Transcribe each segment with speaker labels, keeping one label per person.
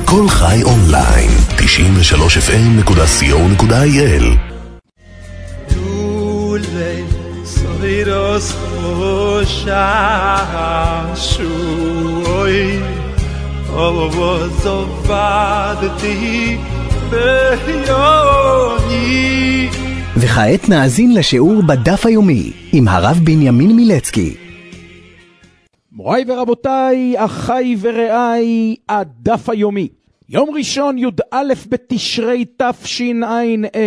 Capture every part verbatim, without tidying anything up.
Speaker 1: כל חי אונליין, תשעים ושלוש אף אם נקודה סי או נקודה איי אל.
Speaker 2: דולי סוירוס חושה שוי אובו זובדתי ביוני.
Speaker 3: וכעת נאזין לשיעור בדף היומי עם הרב בנימין מילצקי.
Speaker 4: מוריי ורבותיי, אחיי ורעיי, הדף היומי. יום ראשון י"א בתשרי תשע"א,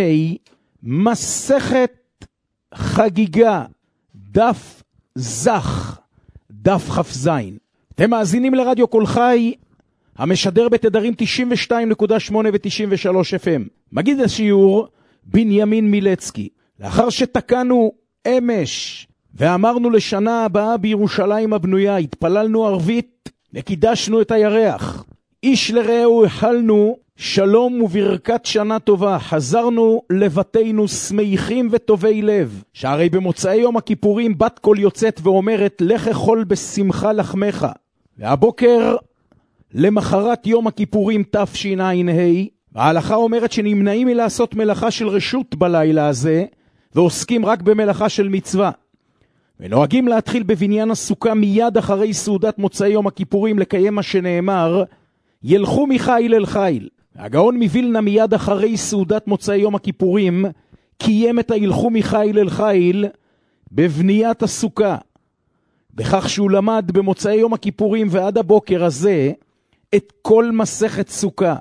Speaker 4: מסכת חגיגה, דף זך, דף כ"ז. אתם מאזינים לרדיו כל חי, המשדר בתדרים תשעים ושתיים נקודה שמונה ו-תשעים ושלוש אף אם. מגיד השיעור בנימין מילצקי. לאחר שתקנו אמש ואמרנו לשנה הבאה בירושלים הבנויה, התפללנו ערבית וקידשנו את הירח. איש לרעהו החלנו שלום וברכת שנה טובה. חזרנו לבתינו שמחים וטובי לב. שהרי במוצאי יום הכיפורים בת קול יוצאת ואומרת לך אכול בשמחה לחמך. והבוקר למחרת יום הכיפורים תשע"ה, ההלכה אומרת שנמנעים מלעשות מלאכה של רשות בלילה הזה, ועוסקים רק במלאכה של מצווה. ונוהגים להתחיל בבניין הסוכה מיד אחרי סעודת מוצאי יום הכיפורים לקיים מה שנאמר, ילכו מחיל אל חיל. הגאון מבילנה מיד אחרי סעודת מוצאי יום הכיפורים, קיים את הילכו מחיל אל חיל בבניית הסוכה. בכך שהוא למד במוצאי יום הכיפורים ועד הבוקר הזה, את כל מסכת סוכה.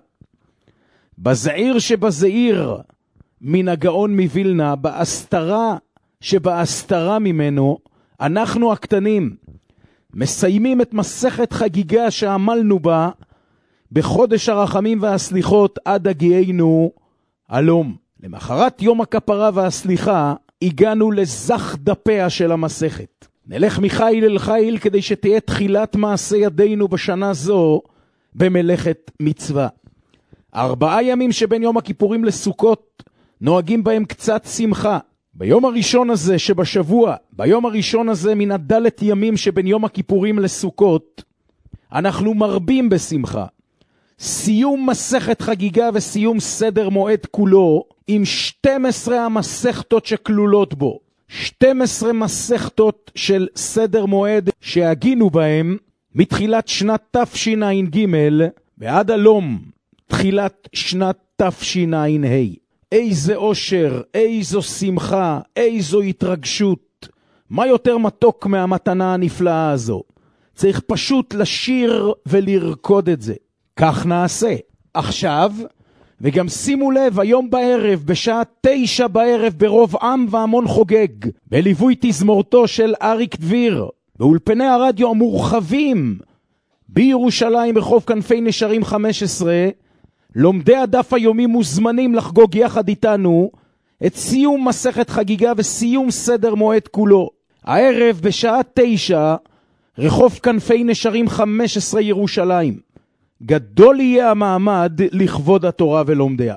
Speaker 4: בזעיר שבזעיר מן הגאון מבילנה, בהסתרה שבהסתרה ממנו, אנחנו הקטנים מסיימים את מסכת חגיגה שעמלנו בה בחודש הרחמים והסליחות עד הגיענו אלום. למחרת יום הכפרה והסליחה הגענו לזך דפיה של המסכת. נלך מחיל אל חיל כדי שתהיה תחילת מעשה ידינו בשנה זו במלאכת מצווה. ארבעה ימים שבין יום הכיפורים לסוכות נוהגים בהם קצת שמחה. ביום הראשון הזה שבשבוע, ביום הראשון הזה מן הדלת ימים שבין יום הכיפורים לסוכות, אנחנו מרבים בשמחה. סיום מסכת חגיגה וסיום סדר מועד כולו עם שתים עשרה המסכתות שכלולות בו. שתים עשרה מסכתות של סדר מועד שהגינו בהם מתחילת שנת תשע"ג ועד הלום תחילת שנת תשע"ה. איזה אושר, איזו שמחה, איזו התרגשות. מה יותר מתוק מהמתנה הנפלאה הזו? צריך פשוט לשיר ולרקוד את זה. כך נעשה. עכשיו, וגם שימו לב, היום בערב, בשעה תשע בערב, ברוב עם והמון חוגג, בליווי תזמורתו של אריק דביר, באולפני הרדיו המורחבים, בירושלים ברחוב כנפי נשרים חמש עשרה, לומדי הדף היומי מוזמנים לחגוג יחד איתנו את סיום מסכת חגיגה וסיום סדר מועד כולו. הערב בשעה תשע, רחוב כנפי נשרים חמש עשרה ירושלים. גדול יהיה המעמד לכבוד התורה ולומדיה.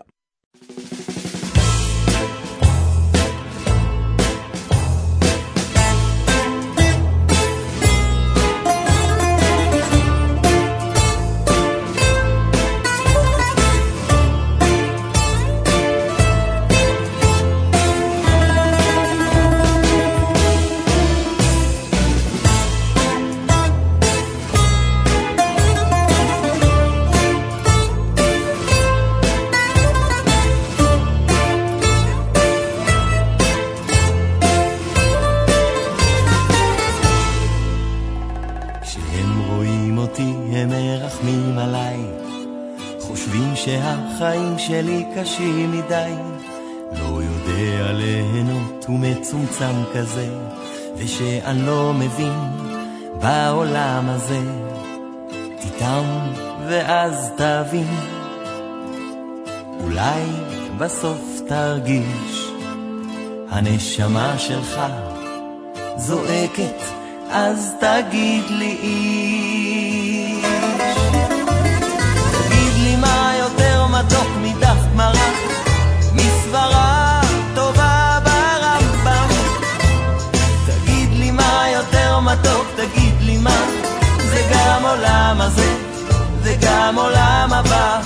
Speaker 5: שהחיים שלי קשים מדי, לא יודע ליהנות ומצומצם כזה, ושאני לא מבין בעולם הזה. תיתם ואז תבין, אולי בסוף תרגיש, הנשמה שלך זועקת, אז תגיד לי איש. תגיד לי מה יותר מתוק מדף גמרא, מסברה טובה ברמב"ם. תגיד לי מה יותר מתוק, תגיד לי מה, זה גם עולם הזה וגם עולם הבא.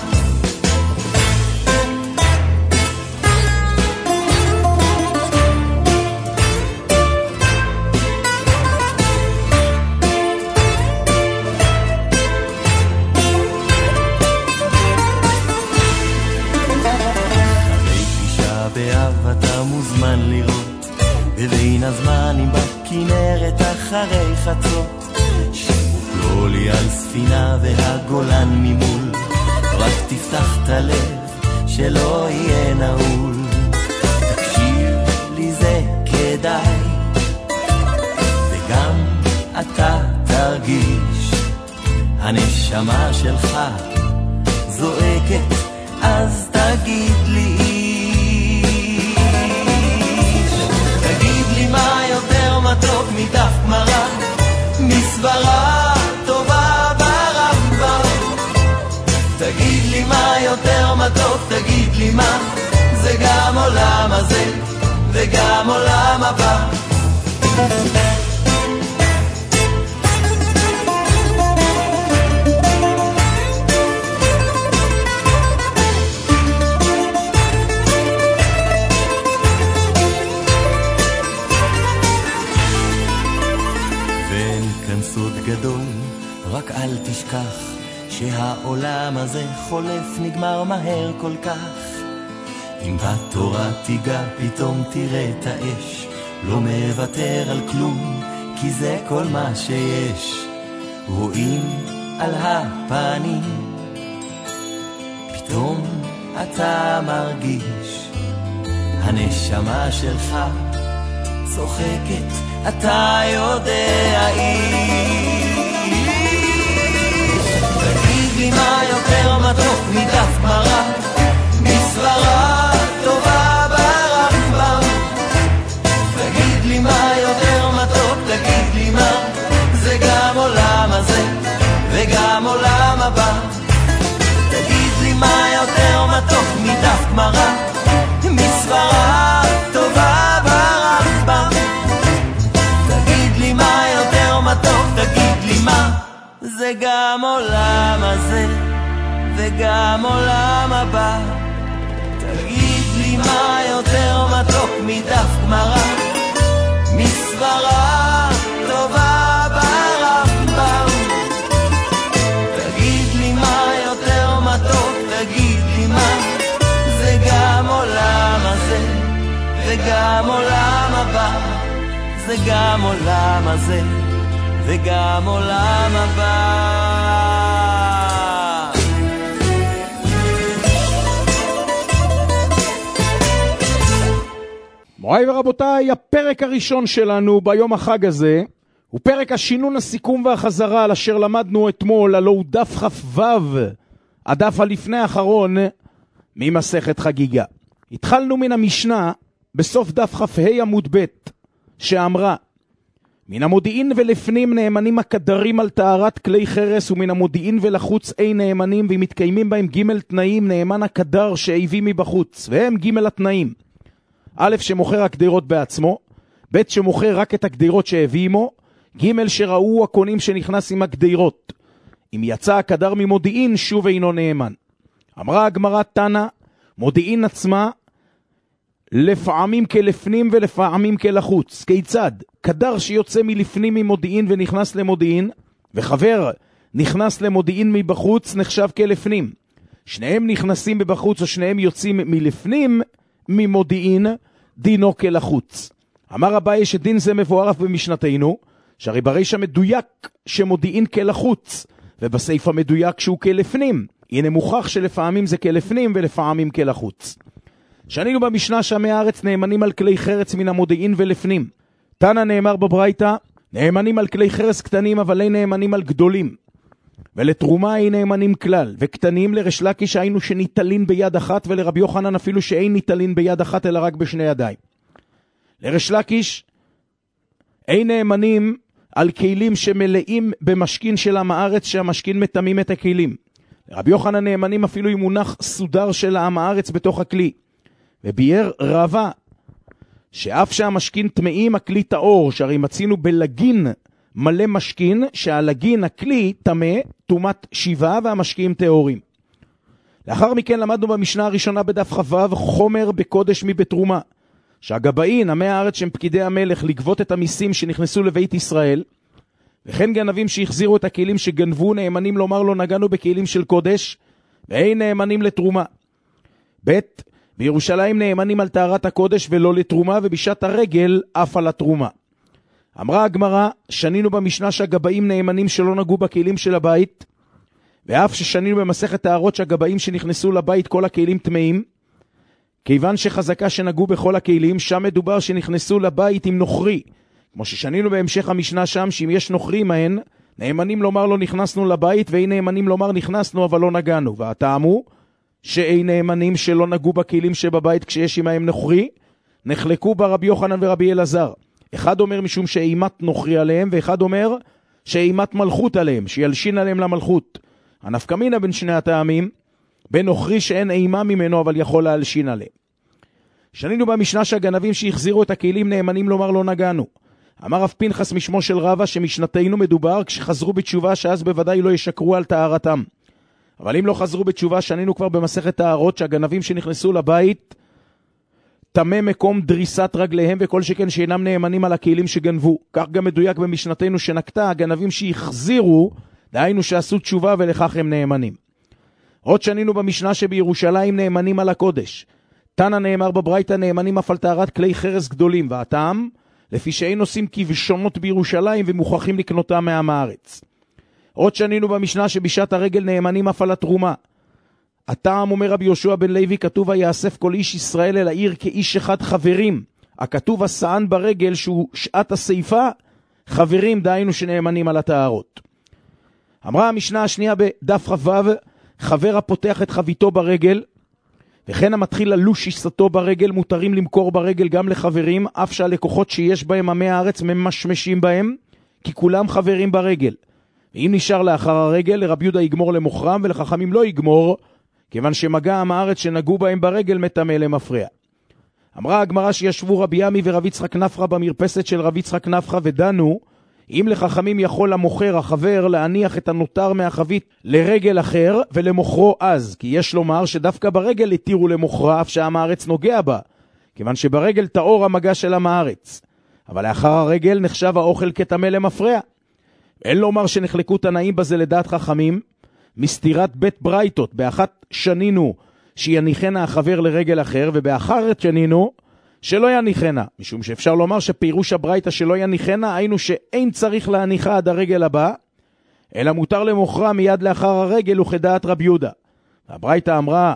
Speaker 5: אחרי חצות, שיפלו לי על ספינה והגולן ממול, רק תפתח את הלב שלא יהיה נעול. תקשיב לי זה כדאי, וגם אתה תרגיש, הנשמה שלך זועקת, אז תגיד לי, תגיד לי מה יותר מתוק מדף גמרא, מסברה טובה ברמב"ם. תגיד לי מה יותר מתוק, תגיד לי מה, זה גם עולם הזה וגם עולם הבא. גדול, רק אל תשכח שהעולם הזה חולף, נגמר מהר כל כך. אם בתורה תיגע פתאום תראה את האש, לא מוותר על כלום, כי זה כל מה שיש. רואים על הפנים, פתאום אתה מרגיש, הנשמה שלך צוחקת, אתה יודע איש. תגיד לי מה יותר מתוק מדף גמרא, מסברה טובה ברמב"ם. תגיד לי מה יותר מתוק, תגיד לי מה, זה גם עולם הזה וגם עולם הבא. תגיד לי מה יותר מתוק מדף גמרא, מסברה טובה ברמב"ם. מה יותר מתוק, תגיד לי מה, זה גם עולם הזה וגם עולם הבא. תגיד לי מה יותר מתוק מדף גמרא, מסברה טובה ברמב"ם. תגיד לי מה יותר מתוק, תגיד לי מה, זה גם עולם הזה וגם עולם הבא. זה גם עולם הזה וגם עולם הבא.
Speaker 4: מוריי ורבותיי, הפרק הראשון שלנו ביום החג הזה הוא פרק השינון, הסיכום והחזרה על אשר למדנו אתמול, הלא הוא דף כ"ו, הדף הלפני האחרון ממסכת חגיגה. התחלנו מן המשנה בסוף דף כ"ה עמוד ב' שאמרה, מן המודיעין ולפנים נאמנים הקדרים על טהרת כלי חרס, ומן המודיעין ולחוץ אין נאמנים, ואם מתקיימים בהם ג' תנאים, נאמן הקדר שהביא מבחוץ, והם ג' התנאים. א', שמוכר הקדירות בעצמו, ב', שמוכר רק את הקדירות שהביא עמו, ג', שראו הקונים שנכנס עם הקדירות. אם יצא הקדר ממודיעין, שוב אינו נאמן. אמרה הגמרא תנא, מודיעין עצמה לפעמים כלפנים ולפעמים כלחוץ. כיצד? קדר שיוצא מלפנים ממודיעין ונכנס למודיעין, וחבר נכנס למודיעין מבחוץ נחשב כלפנים. שניהם נכנסים מבחוץ או שניהם יוצאים מלפנים ממודיעין, דינו כלחוץ. אמר אביי שדין זה מבואר אף במשנתנו, שהרי ברישא מדויק שמודיעין כלחוץ, ובסעיף המדויק שהוא כלפנים. הנה מוכח שלפעמים זה כלפנים ולפעמים כלחוץ. שנינו במשנה שעמי הארץ נאמנים על כלי חרץ מן המודיעין ולפנים. תנא נאמר בברייתא, נאמנים על כלי חרץ קטנים אבל אין נאמנים על גדולים. ולתרומה אין נאמנים כלל, וקטנים לריש לקיש היינו שניטלין ביד אחת, ולרבי יוחנן אפילו שאין ניטלין ביד אחת אלא רק בשני ידיים. לריש לקיש אין נאמנים על כלים שמלאים במשכין של עם הארץ, שהמשכין מטמאים את הכלים. לרבי יוחנן נאמנים אפילו עם מונח סודר של עם הארץ בתוך הכלי. וביאר רבה שאף שהמשכין טמאים הכלי טהור, שהרי מצינו בלגין מלא משכין, שהלגין הכלי טמא טומאת שבעה והמשקיעים טהורים. לאחר מכן למדנו במשנה הראשונה בדף כ"ו חומר בקודש מבתרומה, שהגבאים עמי הארץ שהם פקידי המלך לגבות את המיסים שנכנסו לבית ישראל, וכן גנבים שהחזירו את הכלים שגנבו נאמנים לומר לא נגענו בכלים של קודש, ואין נאמנים לתרומה. ב' בירושלים נאמנים על טהרת הקודש ולא לתרומה, ובשעת הרגל אף על התרומה. אמרה הגמרא, שנינו במשנה שהגבאים נאמנים שלא נגעו בכלים של הבית, ואף ששנינו במסכת טהרות שהגבאים שנכנסו לבית כל הכלים טמאים, כיוון שחזקה שנגעו בכל הכלים, שם מדובר שנכנסו לבית עם נוכרי, כמו ששנינו בהמשך המשנה שם, שאם יש נוכרי מהן, נאמנים לומר לא נכנסנו לבית, ואין נאמנים לומר נכנסנו אבל לא נגענו. והטעם הוא שאין נאמנים שלא נגעו בכלים שבבית כשיש עמהם נוכרי, נחלקו בה רבי יוחנן ורבי אלעזר. אחד אומר משום שאימת נוכרי עליהם, ואחד אומר שאימת מלכות עליהם, שילשין עליהם למלכות. הנפקא מינה בין שני הטעמים, בין נוכרי שאין אימה ממנו אבל יכול להלשין עליהם. שנינו במשנה שהגנבים שהחזירו את הכלים נאמנים לומר לא נגענו. אמר רב פנחס משמו של רבא שמשנתנו מדובר כשחזרו בתשובה שאז בוודאי לא ישקרו על טהרתם. אבל אם לא חזרו בתשובה, שנינו כבר במסכת טהרות שהגנבים שנכנסו לבית תמה מקום דריסת רגליהם, וכל שכן שאינם נאמנים על הכלים שגנבו. כך גם מדויק במשנתנו שנקטה, הגנבים שהחזירו, דהיינו שעשו תשובה ולכך הם נאמנים. עוד שנינו במשנה שבירושלים נאמנים על הקודש. תנא נאמר בברייתא נאמנים אף על טהרת כלי חרס גדולים, והטעם לפי שאין עושים כבשונות בירושלים ומוכרחים לקנותם מעם הארץ. עוד שנינו במשנה שבשעת הרגל נאמנים אף על התרומה. הטעם אומר רבי יהושע בן לוי, כתוב יאסף כל איש ישראל אל העיר כאיש אחד חברים. הכתוב הסען ברגל שהוא שעת הסעיפה, חברים דהיינו שנאמנים על הטהרות. אמרה המשנה השנייה בדף חבב, חבר הפותח את חביתו ברגל, וכן המתחיל ללוש עיסתו ברגל מותרים למכור ברגל גם לחברים, אף שהלקוחות שיש בהם עמי הארץ ממשמשים בהם, כי כולם חברים ברגל. ואם נשאר לאחר הרגל, לרבי יהודה יגמור למוכרם ולחכמים לא יגמור, כיוון שמגע עם הארץ שנגעו בהם ברגל מטמא למפרע. אמרה הגמרא שישבו רבי ימי ורבי יצחק נפחא במרפסת של רבי יצחק נפחא ודנו, אם לחכמים יכול המוכר החבר להניח את הנותר מהחבית לרגל אחר ולמוכרו אז, כי יש לומר שדווקא ברגל התירו למוכרה אף שעם הארץ נוגע בה, כיוון שברגל טהור המגע של עם הארץ. אבל לאחר הרגל נחשב האוכל כטמא למפרע. אין לומר שנחלקו תנאים בזה לדעת חכמים, מסתירת בית ברייתות, באחת שנינו שיניחנה החבר לרגל אחר, ובאחרת שנינו שלא יניחנה, משום שאפשר לומר שפירוש הברייתא שלא יניחנה, היינו שאין צריך להניחה עד הרגל הבא, אלא מותר למוכרה מיד לאחר הרגל וכדעת רבי יהודה. הברייתא אמרה,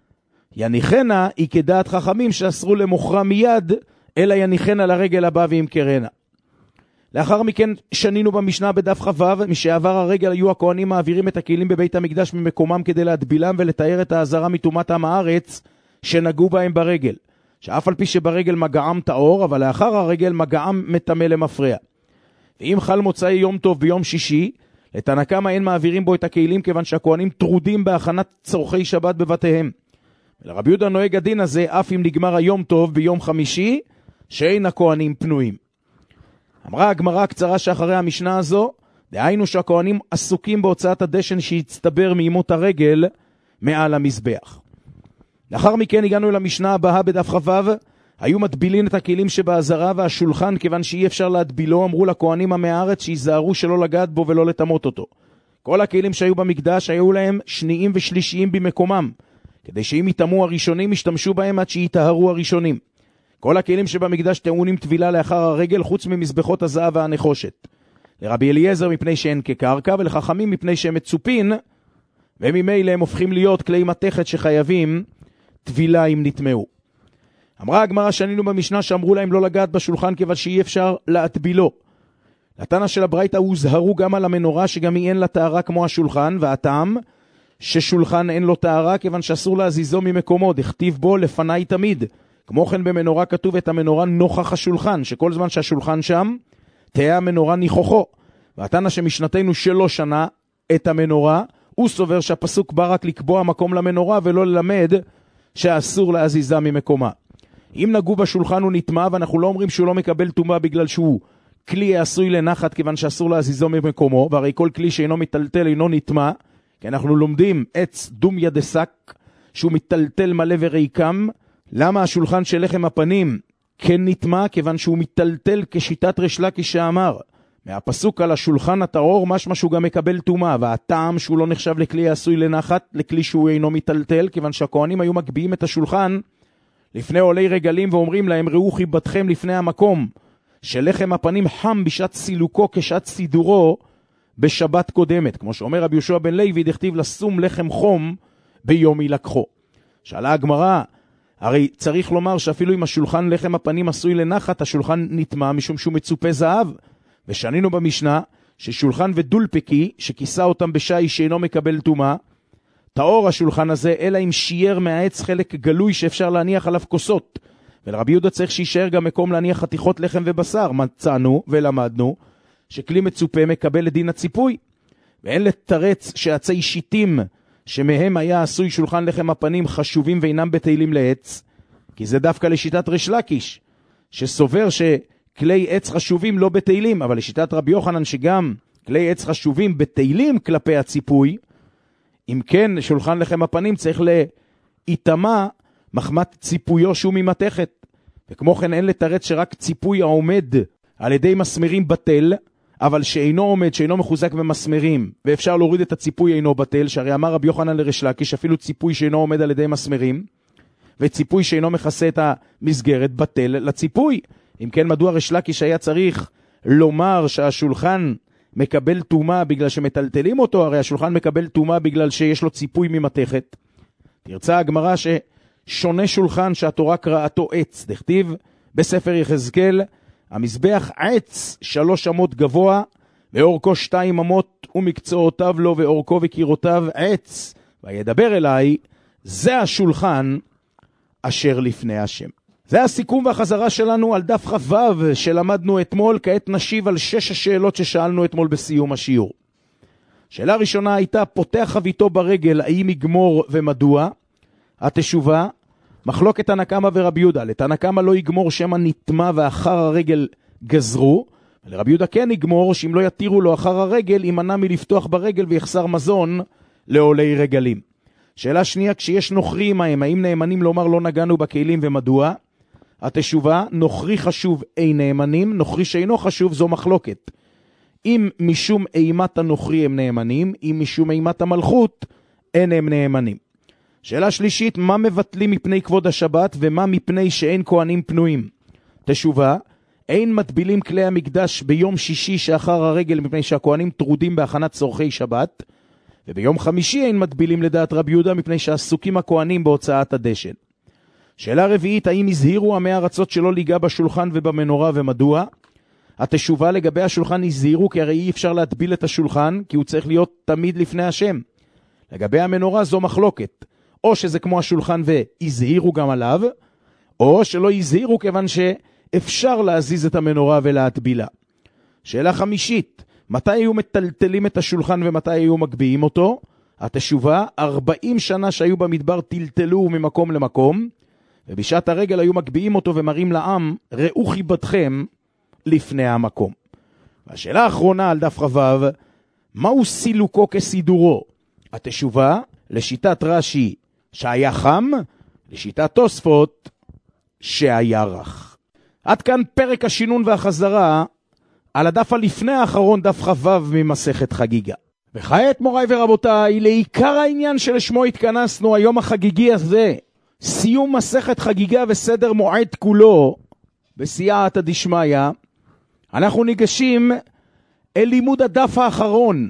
Speaker 4: יניחנה היא כדעת חכמים שאסרו למוכרה מיד, אלא יניחנה לרגל הבא וימכרנה. לאחר מכן שנינו במשנה בדף חבב, משעבר הרגל היו הכהנים מעבירים את הכלים בבית המקדש ממקומם כדי להדבילם ולתאר את העזרה מטומאת עם הארץ שנגעו בהם ברגל. שאף על פי שברגל מגעם טהור, אבל לאחר הרגל מגעם מטמא למפרע. ואם חל מוצאי יום טוב ביום שישי, לתנא קמא אין מעבירים בו את הכלים, כיוון שהכהנים טרודים בהכנת צורכי שבת בבתיהם. ולרבי יהודה נוהג הדין הזה, אף אם נגמר היום טוב ביום חמישי, שאין הכהנים פנויים. אמרה הגמרא הקצרה שאחרי המשנה הזו, דהיינו שהכהנים עסוקים בהוצאת הדשן שהצטבר מימות הרגל מעל המזבח. לאחר מכן הגענו אל המשנה הבאה בדף חבב, היו מטבילין את הכלים שבעזרה והשולחן, כיוון שאי אפשר להטבילו, אמרו לכהנים עמי הארץ שיזהרו שלא לגעת בו ולא לטמות אותו. כל הכלים שהיו במקדש היו להם שניים ושלישיים במקומם, כדי שאם יטמאו הראשונים ישתמשו בהם עד שיטהרו הראשונים. כל הכלים שבמקדש טעונים טבילה לאחר הרגל, חוץ ממזבחות הזהב והנחושת. לרבי אליעזר מפני שהן כקרקע, ולחכמים מפני שהם מצופין, וממילא הם הופכים להיות כלי מתכת שחייבים טבילה אם נטמאו. אמרה הגמרא שנינו במשנה שאמרו להם לא לגעת בשולחן כיוון שאי אפשר להטבילו. לתנא של הברייתא הוזהרו גם על המנורה שגם היא אין לה טהרה כמו השולחן, והטעם ששולחן אין לו טהרה כיוון שאסור להזיזו ממקומו, דכתיב בו לפני תמיד. כמו כן במנורה כתוב את המנורה נוכח השולחן, שכל זמן שהשולחן שם תהיה המנורה ניחוחו. והתנא שמשנתנו שלא שנה את המנורה, הוא סובר שהפסוק בא רק לקבוע מקום למנורה ולא ללמד שאסור להזיזה ממקומה. אם נגעו בשולחן הוא נטמא, ואנחנו לא אומרים שהוא לא מקבל טומאה בגלל שהוא כלי עשוי לנחת כיוון שאסור להזיזו ממקומו, והרי כל כלי שאינו מטלטל אינו נטמא, כי אנחנו לומדים עץ דומיה דסק שהוא מטלטל מלא וריקם. למה השולחן של לחם הפנים כן נטמא? כיוון שהוא מטלטל כשיטת ריש לקיש שאמר מהפסוק על השולחן הטהור משמע שהוא גם מקבל טומאה, והטעם שהוא לא נחשב לכלי עשוי לנחת, לכלי שהוא אינו מטלטל, כיוון שהכהנים היו מגביעים את השולחן לפני עולי רגלים ואומרים להם ראו חיבתכם לפני המקום שלחם הפנים חם בשעת סילוקו כשעת סידורו בשבת קודמת. כמו שאומר רבי יהושע בן לוי, דכתיב לסום לחם חום ביום ילקחו. שאלה הגמרא, הרי צריך לומר שאפילו אם השולחן לחם הפנים עשוי לנחת, השולחן נטמע משום שהוא מצופה זהב. ושנינו במשנה ששולחן ודולפקי שכיסה אותם בשי שאינו מקבל טומאה, טהור השולחן הזה אלא אם שייר מהעץ חלק גלוי שאפשר להניח עליו כוסות. ולרבי יהודה צריך שישאר גם מקום להניח חתיכות לחם ובשר. מצאנו ולמדנו שכלי מצופה מקבל לדין הציפוי, ואין לתרץ שעצי שיטים שמהם היה עשוי שולחן לחם הפנים חשובים ואינם בתהילים לעץ, כי זה דווקא לשיטת ריש לקיש שסובר שכלי עץ חשובים לא בתהילים, אבל לשיטת רבי יוחנן שגם כלי עץ חשובים בתהילים כלפי הציפוי, אם כן שולחן לחם הפנים צריך להתאמה מחמת ציפויו שהוא ממתכת. וכמו כן אין לתרץ שרק ציפוי העומד על ידי מסמרים בטל, אבל שאינו עומד, שאינו מחוזק במסמרים, ואפשר להוריד את הציפוי אינו בטל, שהרי אמר רבי יוחנן לריש לקיש, אפילו ציפוי שאינו עומד על ידי מסמרים, וציפוי שאינו מכסה את המסגרת בטל לציפוי. אם כן, מדוע ריש לקיש היה צריך לומר שהשולחן מקבל טומאה בגלל שמטלטלים אותו? הרי השולחן מקבל טומאה בגלל שיש לו ציפוי ממתכת. תרצה הגמרא ששונה שולחן שהתורה קראתו עץ, דכתיב בספר יחזקאל, המזבח עץ שלוש אמות גבוה, ואורכו שתיים אמות, ומקצועותיו לו ואורכו וקירותיו עץ, וידבר אליי, זה השולחן אשר לפני השם. זה הסיכום והחזרה שלנו על דף חו"ב שלמדנו אתמול. כעת נשיב על שש השאלות ששאלנו אתמול בסיום השיעור. שאלה ראשונה הייתה, פותח חביתו ברגל, האם יגמור ומדוע? התשובה, מחלוקת תנא קמא ורבי יהודה. לתנא קמא לא יגמור שמא נטמא ואחר הרגל גזרו, ולרבי יהודה כן יגמור שאם לא יתירו לו אחר הרגל יימנע מלפתוח ברגל ויחסר מזון לעולי רגלים. שאלה שנייה, כשיש נוכרי מהם, האם נאמנים לומר לא נגענו בכלים ומדוע? התשובה, נוכרי חשוב אין נאמנים, נוכרי שאינו חשוב זו מחלוקת. אם משום אימת הנוכרי הם נאמנים, אם משום אימת המלכות אין הם נאמנים. שאלה שלישית, מה מבטלים מפני כבוד השבת ומה מפני שאין כהנים פנויים? תשובה, אין מטבילים כלי המקדש ביום שישי שאחר הרגל מפני שהכהנים טרודים בהכנת צורכי שבת, וביום חמישי אין מטבילים לדעת רבי יהודה מפני שעסוקים הכהנים בהוצאת הדשן. שאלה רביעית, האם הזהירו עמי ארצות שלא ליגע בשולחן ובמנורה ומדוע? התשובה, לגבי השולחן הזהירו כי הרי אי אפשר להטביל את השולחן כי הוא צריך להיות תמיד לפני השם. לגבי המנורה זו מחלוקת, או שזה כמו השולחן והזהירו גם עליו, או שלא הזהירו כיוון שאפשר להזיז את המנורה ולהטבילה. שאלה חמישית, מתי היו מטלטלים את השולחן ומתי היו מגביעים אותו? התשובה, ארבעים שנה שהיו במדבר טלטלו ממקום למקום, ובשעת הרגל היו מגביעים אותו ומראים לעם, ראו חיבתכם לפני המקום. והשאלה האחרונה על דף חו"ב, מהו סילוקו כסידורו? התשובה, לשיטת רש"י שהיה חם, לשיטת תוספות שהיה רך. עד כאן פרק השינון והחזרה על הדף הלפני האחרון, דף חו"ב ממסכת חגיגה. וכעת מוריי ורבותיי, לעיקר העניין שלשמו התכנסנו היום החגיגי הזה, סיום מסכת חגיגה וסדר מועד כולו, בסייעתא דשמיא, אנחנו ניגשים אל לימוד הדף האחרון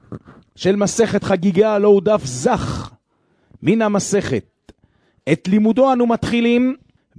Speaker 4: של מסכת חגיגה, לא הוא דף זך מן המסכת. את לימודו אנו מתחילים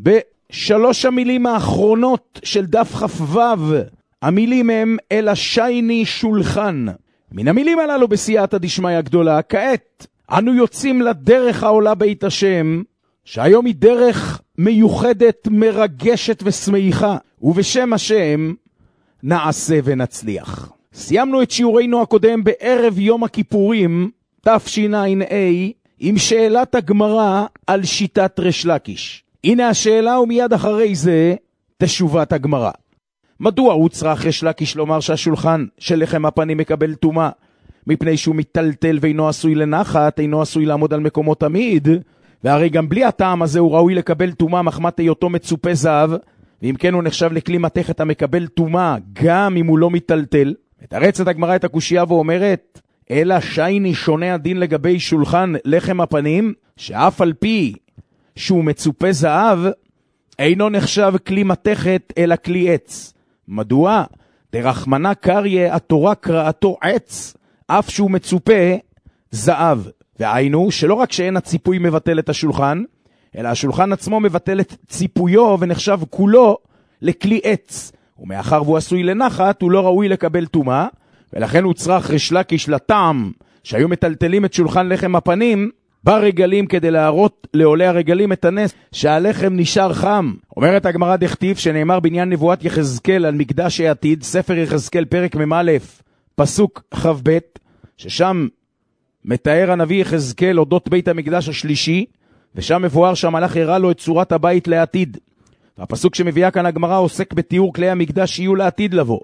Speaker 4: בשלוש המילים האחרונות של דף כ"ו. המילים הם אל השייני שולחן. מן המילים הללו בסייעתא דשמיא גדולה, כעת אנו יוצאים לדרך העולה בית השם, שהיום היא דרך מיוחדת, מרגשת ושמחה, ובשם השם נעשה ונצליח. סיימנו את שיעורנו הקודם בערב יום הכיפורים תשע"א עם שאלת הגמרא על שיטת ריש לקיש. הנה השאלה ומיד אחרי זה תשובת הגמרא. מדוע הוא צריך ריש לקיש לומר שהשולחן של לחם הפנים מקבל טומאה? מפני שהוא מטלטל ואינו עשוי לנחת, אינו עשוי לעמוד על מקומו תמיד, והרי גם בלי הטעם הזה הוא ראוי לקבל טומאה מחמת היותו מצופה זהב, ואם כן הוא נחשב לכלי מתכת המקבל טומאה גם אם הוא לא מטלטל. מתרצת הגמרא את הקושייה ואומרת, אלא שייני שונה הדין לגבי שולחן לחם הפנים, שאף על פי שהוא מצופה זהב, אינו נחשב כלי מתכת אלא כלי עץ. מדוע? דרחמנה קריה התורה קראתו עץ, אף שהוא מצופה זהב. והיינו שלא רק שאין הציפוי מבטל את השולחן, אלא השולחן עצמו מבטל את ציפויו ונחשב כולו לכלי עץ. ומאחר והוא עשוי לנחת, הוא לא ראוי לקבל טומאה, ולכן הוא צריך ריש לקיש לטעם, שהיו מטלטלים את שולחן לחם הפנים ברגלים כדי להראות לעולי הרגלים את הנס שהלחם נשאר חם. אומרת הגמרא דכתיב שנאמר בעניין נבואת יחזקאל על מקדש העתיד, ספר יחזקאל פרק מ"א פסוק ח"ב, ששם מתאר הנביא יחזקאל אודות בית המקדש השלישי, ושם מבואר שהמלאך הראה לו את צורת הבית לעתיד. והפסוק שמביאה כאן הגמרא עוסק בתיאור כלי המקדש שיהיו לעתיד לבוא.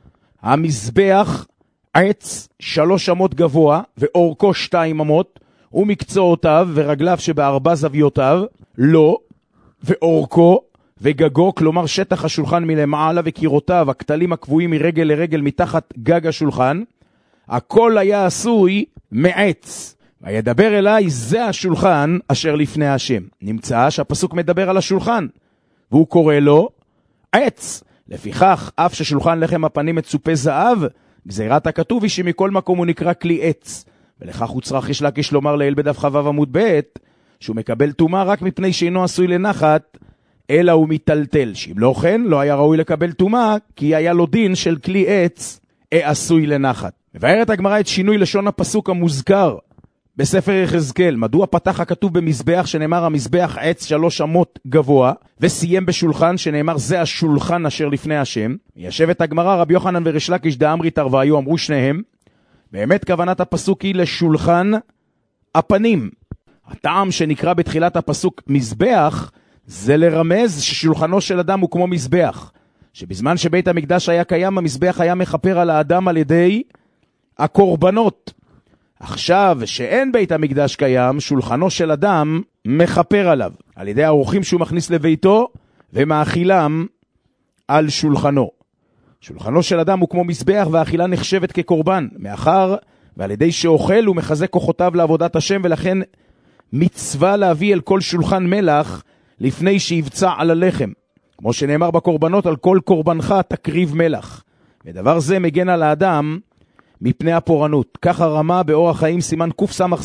Speaker 4: המזבח עץ שלוש אמות גבוה ואורכו שתיים אמות, ומקצועותיו ורגליו שבארבע זוויותיו לא, ואורכו וגגו, כלומר שטח השולחן מלמעלה וקירותיו, הכתלים הקבועים מרגל לרגל מתחת גג השולחן, הכל היה עשוי מעץ. וידבר אליי, זה השולחן אשר לפני השם. נמצא שהפסוק מדבר על השולחן, והוא קורא לו עץ. לפיכך, אף ששולחן לחם הפנים מצופה זהב, גזירת הכתוב היא שמכל מקום הוא נקרא כלי עץ. ולכך הוא צריך ריש לקיש לומר לאל בדף חבב עמוד ב' שהוא מקבל טומאה רק מפני שאינו עשוי לנחת, אלא הוא מטלטל. שאם לא כן, לא היה ראוי לקבל טומאה, כי היה לו דין של כלי עץ עשוי לנחת. מבארת הגמרא את שינוי לשון הפסוק המוזכר בספר יחזקאל. מדוע פתח הכתוב במזבח שנאמר המזבח עץ שלוש אמות גבוה, וסיים בשולחן שנאמר זה השולחן אשר לפני השם? מיישבת הגמרא רבי יוחנן וריש לקיש דאמרי תרוויו, אמרו שניהם באמת כוונת הפסוק היא לשולחן הפנים. הטעם שנקרא בתחילת הפסוק מזבח זה לרמז ששולחנו של אדם הוא כמו מזבח, שבזמן שבית המקדש היה קיים המזבח היה מחפר על האדם על ידי הקורבנות. עכשיו שאין בית המקדש קיים, שולחנו של אדם מחפר עליו על ידי האורחים שהוא מכניס לביתו ומאכילם על שולחנו. שולחנו של אדם הוא כמו מזבח והאכילה נחשבת כקורבן, מאחר ועל ידי שאוכל הוא מחזק כוחותיו לעבודת השם, ולכן מצווה להביא אל כל שולחן מלח לפני שיבצע על הלחם, כמו שנאמר בקורבנות על כל קורבנך תקריב מלח. ודבר זה מגן על האדם מפני הפורענות. ככה רמה באורח חיים סימן קס"ז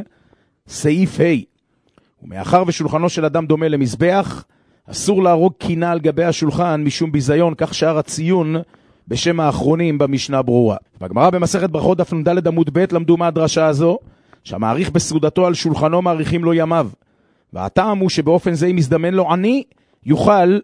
Speaker 4: סעיף ה'. ומאחר ושולחנו של אדם דומה למזבח, אסור להרוג קינה על גבי השולחן משום ביזיון, כך שער הציון בשם האחרונים במשנה ברורה. בגמרא במסכת ברכות דף נ"ד עמוד ב' למדו מהדרשה הזו שהמעריך בסעודתו על שולחנו מעריכים לו ימיו, והטעם הוא שבאופן זה אם יזדמן לו עני יוכל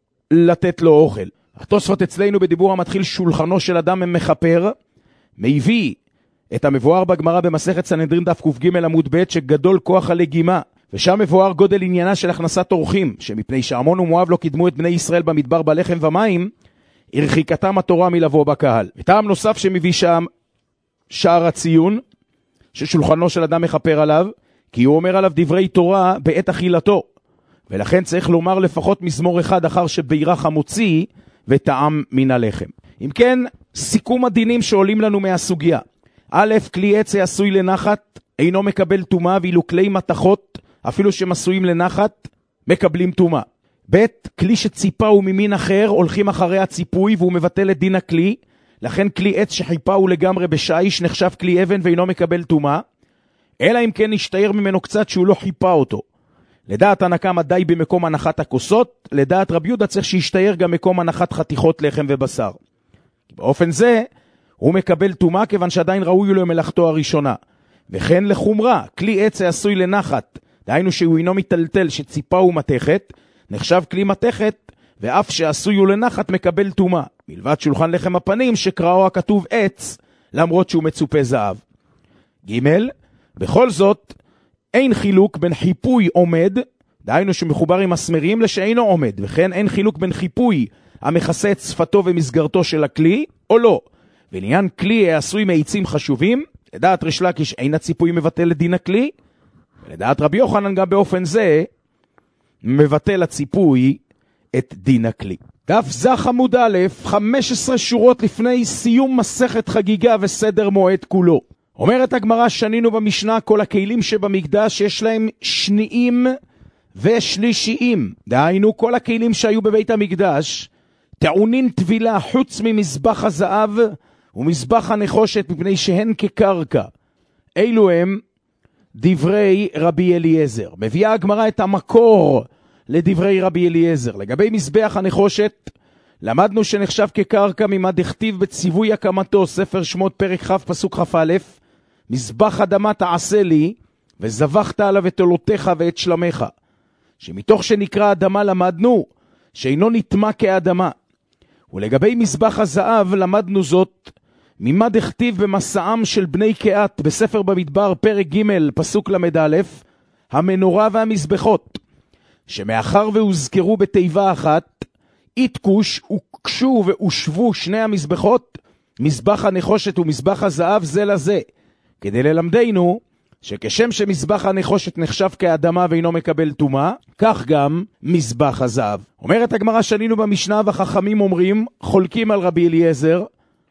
Speaker 4: לתת לו אוכל. התוספות אצלנו בדיבור המתחיל שולחנו של אדם מחפר מביא את המבואר בגמרא במסכת סנהדרין דף ק"ג עמוד ב' שגדול כוח הלגימה, ושם מבואר גודל עניינה של הכנסת אורחים, שמפני שעמון ומואב לא קידמו את בני ישראל במדבר בלחם ומים, הרחיקתם התורה מלבוא בקהל. וטעם נוסף שמביא שם שער הציון, ששולחנו של אדם מחפר עליו, כי הוא אומר עליו דברי תורה בעת אכילתו, ולכן צריך לומר לפחות מזמור אחד אחר שבירך המוציא וטעם מן הלחם. אם כן, סיכום הדינים שעולים לנו מהסוגיה. א', כלי עץ עשוי לנחת אינו מקבל טומאה, ואילו כלי מתכות אפילו שהם עשויים לנחת מקבלים טומאה. ב', כלי שציפה הוא ממין אחר הולכים אחרי הציפוי והוא מבטל את דין הכלי, לכן כלי עץ שחיפה הוא לגמרי בשיש נחשב כלי אבן ואינו מקבל טומאה, אלא אם כן נשתער ממנו קצת שהוא לא חיפה אותו. לדעת הנקמה די במקום הנחת הכוסות, לדעת רבי יהודה צריך שישתער גם מקום הנחת חתיכות לחם ובשר. באופן זה הוא מקבל טומאה כיוון שעדיין ראוי לו מלאכתו הראשונה. וכן לחומרה, כלי עץ עשוי לנחת, דהיינו שהוא אינו מטלטל שציפה הוא מתכת, נחשב כלי מתכת, ואף שעשוי הוא לנחת מקבל טומאה, מלבד שולחן לחם הפנים שקראו הכתוב עץ, למרות שהוא מצופה זהב. ג' בכל זאת, אין חילוק בין חיפוי עומד, דהיינו שמחובר עם מסמרים, לשאינו עומד, וכן אין חילוק בין חיפוי המכסה את שפתו ומסגרתו של הכלי, או לא. ולעניין כלי העשוי מעצים חשובים, לדעת ריש לקיש אין הציפוי מבטל לדין הכלי, ולדעת רבי יוחנן גם באופן זה מבטל הציפוי את דין הכלי. דף זך עמוד א', חמש עשרה שורות לפני סיום מסכת חגיגה וסדר מועד כולו. אומרת הגמרא, שנינו במשנה כל הכלים שבמקדש יש להם שניים ושלישיים, דהיינו כל הכלים שהיו בבית המקדש טעונין טבילה חוץ ממזבח הזהב ומזבח הנחושת מפני שהן כקרקע. אילו הם דברי רבי אליעזר. מביאה הגמרא את המקור לדברי רבי אליעזר. לגבי מזבח הנחושת, למדנו שנחשב כקרקע ממה דכתיב בציווי הקמתו, ספר שמות פרק כ' פסוק כ"א, מזבח אדמה תעשה לי, וזבחת עליו את עולותיך ואת שלמך. שמתוך שנקרא אדמה למדנו, שאינו נטמע כאדמה. ולגבי מזבח הזהב למדנו זאת, ממה דכתיב במסעם של בני קהת, בספר במדבר פרק ג' פסוק למד א', המנורה והמזבחות, שמאחר והוזכרו בתיבה אחת, התקוש וקשו והושבו שני המזבחות, מזבח הנחושת ומזבח הזהב זה לזה, כדי ללמדנו שכשם שמזבח הנחושת נחשב כאדמה ואינו מקבל טומאה, כך גם מזבח הזהב. אומרת הגמרא, שנינו במשנה והחכמים אומרים, חולקים על רבי אליעזר,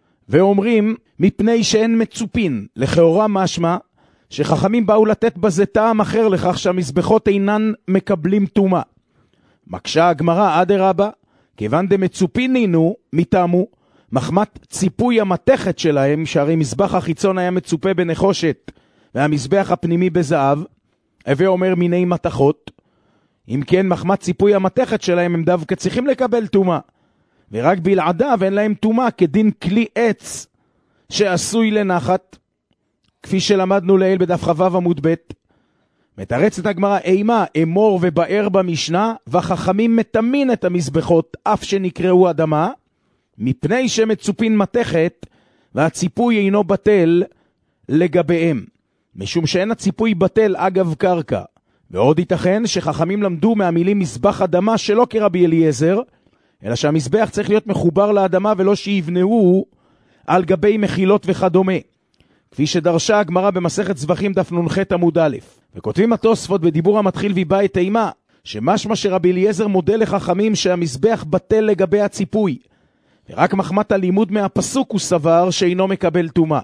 Speaker 4: ואומרים מפני שאין מצופין. לכאורה משמע שחכמים באו לתת בזה טעם אחר לכך שהמזבחות אינן מקבלים טומאה. מקשה הגמרא, אדרבה, כיוון דמצופין נינו מטעמו, מחמת ציפוי המתכת שלהם, שהרי מזבח החיצון היה מצופה בנחושת והמזבח הפנימי בזהב, הווה אומר מיני מתכות, אם כן מחמת ציפוי המתכת שלהם הם דווקא צריכים לקבל טומאה, ורק בלעדיו אין להם טומאה כדין כלי עץ שעשוי לנחת, כפי שלמדנו לעיל בדף חבב עמוד ב'. מתרצת הגמרא, אימה אמור ובאר במשנה, והחכמים מטמין את המזבחות אף שנקראו אדמה, מפני שמצופין מתכת והציפוי אינו בטל לגביהם, משום שאין הציפוי בטל אגב קרקע. ועוד ייתכן שחכמים למדו מהמילים מזבח אדמה שלא כרבי אליעזר, אלא שהמזבח צריך להיות מחובר לאדמה ולא שיבנהו על גבי מחילות וכדומה, כפי שדרשה הגמרא במסכת זבחים דף נ"ח עמוד א'. וכותבים התוספות בדיבור המתחיל ויבא את אימה, שמשמע שרבי אליעזר מודה לחכמים שהמזבח בטל לגבי הציפוי, ורק מחמת הלימוד מהפסוק הוא סבר שאינו מקבל טומאה.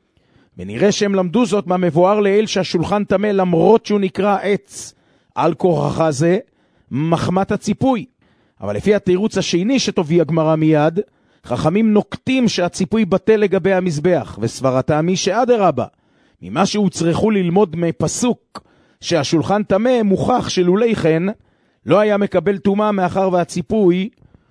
Speaker 4: ונראה שהם למדו זאת מהמבואר לעיל שהשולחן טמא למרות שהוא נקרא עץ על כורחה זה מחמת הציפוי. אבל לפי התירוץ השני שתוביא הגמרא מיד, חכמים נוקטים שהציפוי בטל לגבי המזבח, וסברתם היא שאדרבה, ממה שהוצרכו ללמוד מפסוק שהשולחן טמא, מוכח שלולי כן לא היה מקבל טומאה מאחר והציפוי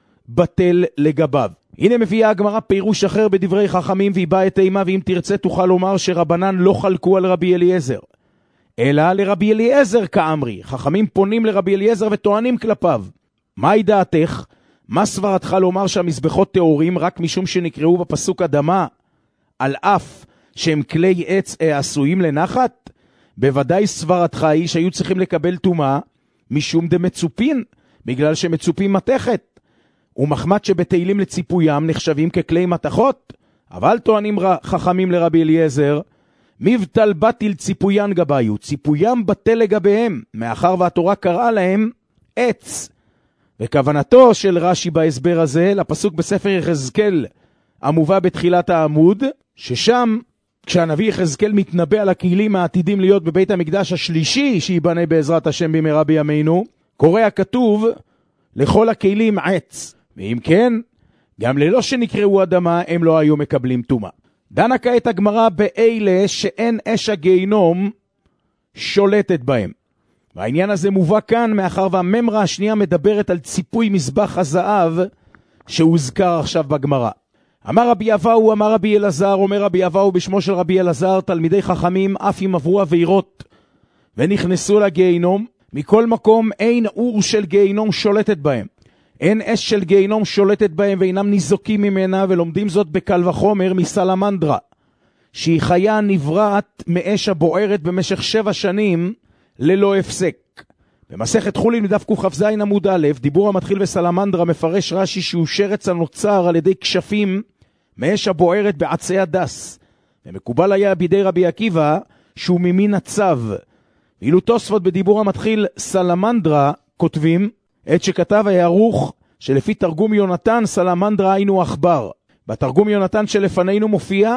Speaker 4: בטל לגביו. הנה מביאה הגמרא פירוש אחר בדברי חכמים והיא את אימה, ואם תרצה תוכל לומר שרבנן לא חלקו על רבי אליעזר, אלא לרבי אליעזר כאמרי. חכמים פונים לרבי אליעזר וטוענים כלפיו, מהי דעתך? מה סברתך לומר שהמזבחות טהורים רק משום שנקראו בפסוק אדמה, על אף שהם כלי עץ עשויים לנחת? בוודאי סברתך היא שהיו צריכים לקבל טומאה משום דמצופין, בגלל שמצופים מתכת, ומחמת שבתהילים לציפוים נחשבים ככלי מתכות. אבל טוענים חכמים לרבי אליעזר, מבטל בטיל ציפוין גביו, ציפוים בטל לגביהם, מאחר והתורה קראה להם עץ. וכוונתו של רש"י בהסבר הזה לפסוק בספר יחזקאל המובא בתחילת העמוד, ששם כשהנביא יחזקאל מתנבא על הכלים העתידים להיות בבית המקדש השלישי שיבנה בעזרת השם במהרה בימינו, קורא הכתוב לכל הכלים עץ, ואם כן גם ללא שנקראו אדמה הם לא היו מקבלים טומאה. דנה כעת הגמרא באלה שאין אש הגיהינום שולטת בהם, והעניין הזה מובא כאן מאחר והממרה השנייה מדברת על ציפוי מזבח הזהב שהוזכר עכשיו בגמרא. אמר רבי אבאו, אמר רבי אלעזר, אומר רבי אבאו בשמו של רבי אלעזר, תלמידי חכמים אף אם עברו עבירות ונכנסו לגיהינום, מכל מקום אין אור של גיהינום שולטת בהם, אין אש של גיהינום שולטת בהם ואינם ניזוקים ממנה, ולומדים זאת בקל וחומר מסלמנדרה, שהיא חיה נבראת מאש הבוערת במשך שבע שנים ללא הפסק. במסכת חולין בדף קכ"ז עמוד א', דיבור המתחיל בסלמנדרה, מפרש רש"י שהוא שרץ הנוצר על ידי כשפים מאש הבוערת בעצי הדס, ומקובל היה בידי רבי עקיבא שהוא ממין הצו. ואילו תוספות בדיבור המתחיל סלמנדרה כותבים, את שכתב הערוך שלפי תרגום יונתן סלמנדרה היינו עכבר. בתרגום יונתן שלפנינו מופיע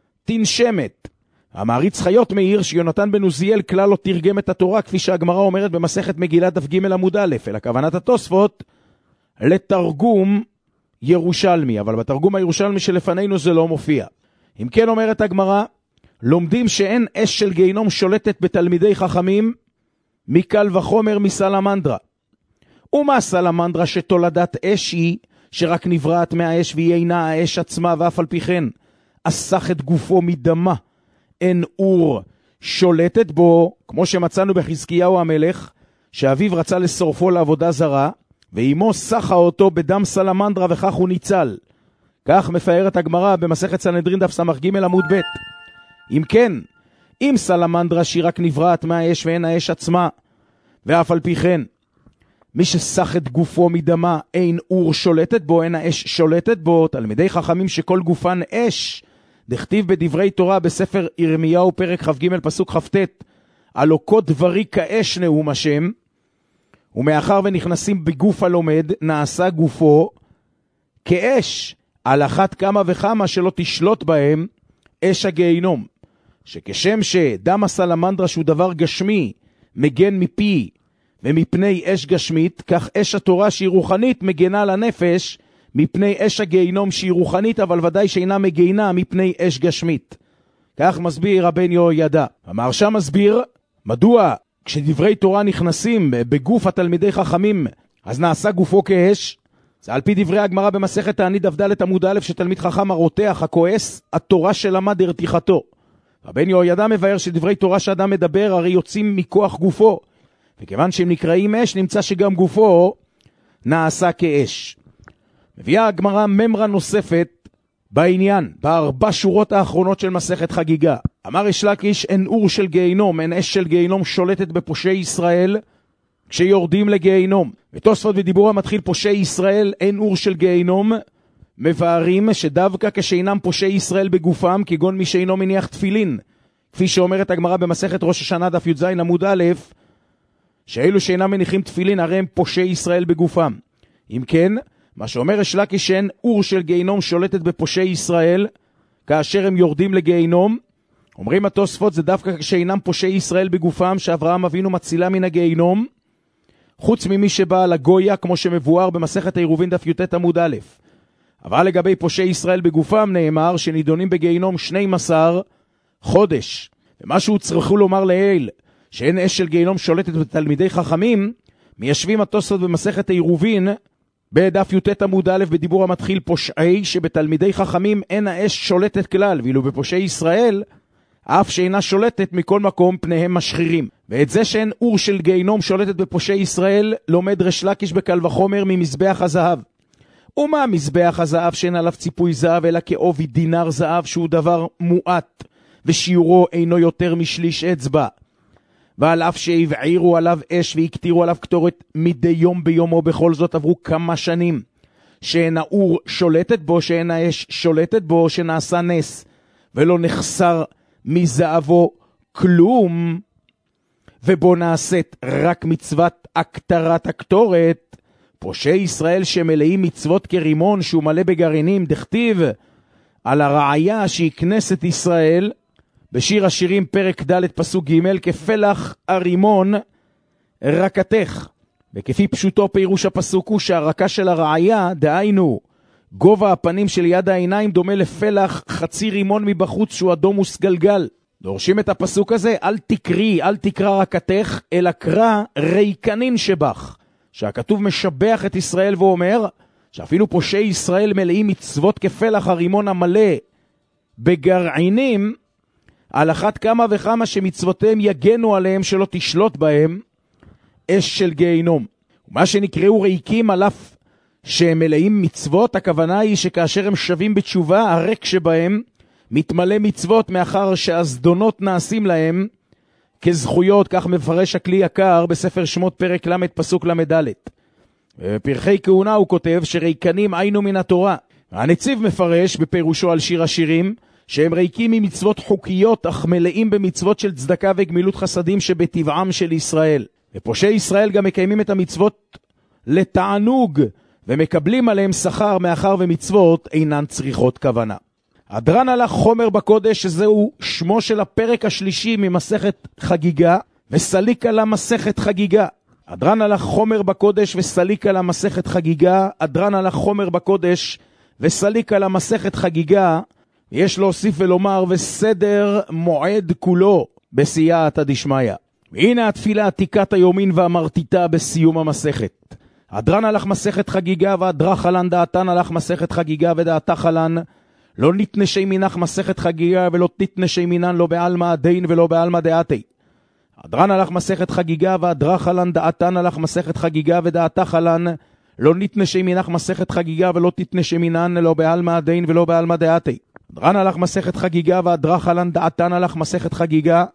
Speaker 4: תנשמת. המעריץ חיות מאיר שיונתן בן עוזיאל כלל לא תרגם את התורה כפי שהגמרא אומרת במסכת מגילת דף ג' עמוד א', אלא כוונת התוספות לתרגום ירושלמי, אבל בתרגום הירושלמי שלפנינו זה לא מופיע. אם כן אומרת הגמרא, לומדים שאין אש של גיהינום שולטת בתלמידי חכמים, מקל וחומר מסלמנדרה. ומה סלמנדרה שתולדת אש היא, שרק נבראת מהאש והיא אינה האש עצמה, ואף על פי כן אסך את גופו מדמה, אין אור שולטת בו, כמו שמצאנו בחזקיהו המלך, שאביו רצה לשורפו לעבודה זרה, ואימו סחה אותו בדם סלמנדרה וכך הוא ניצל. כך מפארת הגמרא במסכת סנהדרין דף ס"ג עמוד ב'. אם כן, אם סלמנדרה שהיא רק נבראת מהאש ואין האש עצמה, ואף על פי כן, מי שסח את גופו מדמה אין אור שולטת בו, אין האש שולטת בו, תלמידי חכמים שכל גופן אש, דכתיב בדברי תורה בספר ירמיהו פרק כ"ג פסוק כ"ט, הלא כה דברי כאש נאום השם, ומאחר ונכנסים בגוף הלומד, נעשה גופו כאש, על אחת כמה וכמה שלא תשלוט בהם אש הגיהינום, שכשם שדם הסלמנדרה שהוא דבר גשמי, מגן מפי ומפני אש גשמית, כך אש התורה שהיא רוחנית מגנה לנפש מפני אש הגיהינום שהיא רוחנית, אבל ודאי שאינה מגינה מפני אש גשמית. כך מסביר רבן יהוידע. המהרש"א מסביר מדוע כשדברי תורה נכנסים בגוף התלמידי חכמים, אז נעשה גופו כאש. זה על פי דברי הגמרא במסכת תענית דף ד' עמוד א', שתלמיד חכם הרותח, הכועס, התורה שלמד הרתיחתו. רבן יהוידע מבאר שדברי תורה שאדם מדבר הרי יוצאים מכוח גופו, וכיוון שהם נקראים אש, נמצא שגם גופו נעשה כאש. מביאה הגמרא ממרה נוספת בעניין, בארבע שורות האחרונות של מסכת חגיגה. אמר ריש לקיש, אין אור של גיהינום, אין אש של גיהינום שולטת בפושעי ישראל כשיורדים לגיהינום. ותוספות בדיבור המתחיל פושעי ישראל, אין אור של גיהינום, מבארים שדווקא כשאינם פושעי ישראל בגופם, כגון מי שאינו מניח תפילין, כפי שאומרת הגמרא במסכת ראש השנה דף י"ז עמוד א', שאלו שאינם מניחים תפילין הרי הם פושעי ישראל בגופם. אם כן, מה שאומר ריש לקיש שאין אור של גיהינום שולטת בפושעי ישראל כאשר הם יורדים לגיהינום, אומרים התוספות זה דווקא כשאינם פושעי ישראל בגופם, שאברהם אבינו מצילה מן הגיהינום, חוץ ממי שבא לגויה, כמו שמבואר במסכת העירובין דף י"ט עמוד א'. אבל לגבי פושעי ישראל בגופם נאמר שנידונים בגיהינום שנים עשר חודש. ומה שהוא צריכו לומר לאל, שאין אש של גיהינום שולטת בתלמידי חכמים, מיישבים התוספות במסכת העירובין בדף י"ט עמוד א' בדיבור המתחיל פושעי, שבתלמידי חכמים אין האש שולטת כלל, ואילו בפושעי ישראל אף שאינה שולטת מכל מקום פניהם משחירים. ואת זה שאין אור של גיהינום שולטת בפושעי ישראל לומד ריש לקיש בקל וחומר ממזבח הזהב. ומה מזבח הזהב שאין עליו ציפוי זהב אלא כעובי דינר זהב, שהוא דבר מועט ושיעורו אינו יותר משליש אצבע, ועל אף שהבעירו עליו אש והקטירו עליו קטורת מדי יום ביומו, בכל זאת עברו כמה שנים שאין האור שולטת בו, שאין האש שולטת בו, שנעשה נס ולא נחסר מזהבו כלום, ובו נעשית רק מצוות הקטרת הקטורת. פושעי ישראל שמלאים מצוות כרימון שהוא מלא בגרעינים, דכתיב על הרעיה שהיא כנסת ישראל בשיר השירים פרק ד' פסוק ג', כפלח הרימון רקתך. וכפי פשוטו פירוש הפסוק הוא שהרקה של הרעיה, דהיינו גובה הפנים של יד העיניים, דומה לפלח חצי רימון מבחוץ שהוא אדום וסגלגל. דורשים את הפסוק הזה, אל תקרי, אל תקרא רקתך, אלא קרא ריקנין שבך. שהכתוב משבח את ישראל ואומר שאפילו פושעי ישראל מלאים מצוות כפלח הרימון המלא בגרעינים, על אחת כמה וכמה שמצוותיהם יגנו עליהם שלא תשלוט בהם אש של גיהינום. ומה שנקראו ריקים על אף שהם מלאים מצוות, הכוונה היא שכאשר הם שווים בתשובה, הרק שבהם מתמלא מצוות, מאחר שהזדונות נעשים להם כזכויות, כך מפרש הכלי יקר בספר שמות פרק למד פסוק למד ד'. בפרחי כהונה הוא כותב שריקנים היינו מן התורה. הנציב מפרש בפירושו על שיר השירים שהם ריקים ממצוות חוקיות אך מלאים במצוות של צדקה וגמילות חסדים שבטבעם של ישראל. ופושעי ישראל גם מקיימים את המצוות לתענוג ומקבלים עליהם שכר, מאחר ומצוות אינן צריכות כוונה. הדרן הלך חומר בקודש, שזהו שמו של הפרק השלישי ממסכת חגיגה, וסליק על המסכת חגיגה. אדרן הלך חומר בקודש וסליק על המסכת חגיגה, אדרן הלך חומר בקודש וסליק על המסכת חגיגה, יש להוסיף ולומר וסדר מועד כולו בסייעתא דשמיא. והנה התפילה עתיקת היומין והמרטיטה בסיום המסכת. אדרן הלך מסכת חגיגה ואדרחלן דעתן הלך מסכת חגיגה ודעתחלן, לא נתנשי מינך מסכת חגיגה ולא תתנשי מינן לא בעלמא הדין ולא בעלמא דעתי. אדרן הלך מסכת חגיגה ואדרחלן דעתן הלך מסכת חגיגה ודעתחלן, לא נתנשי מינך מסכת חגיגה ולא תתנשי מינן לא בעלמא הדין ולא בעלמא דעתי. אדרן הלך מסכת חגיגה ואדרחלן דעתן הלך מסכת חגיגה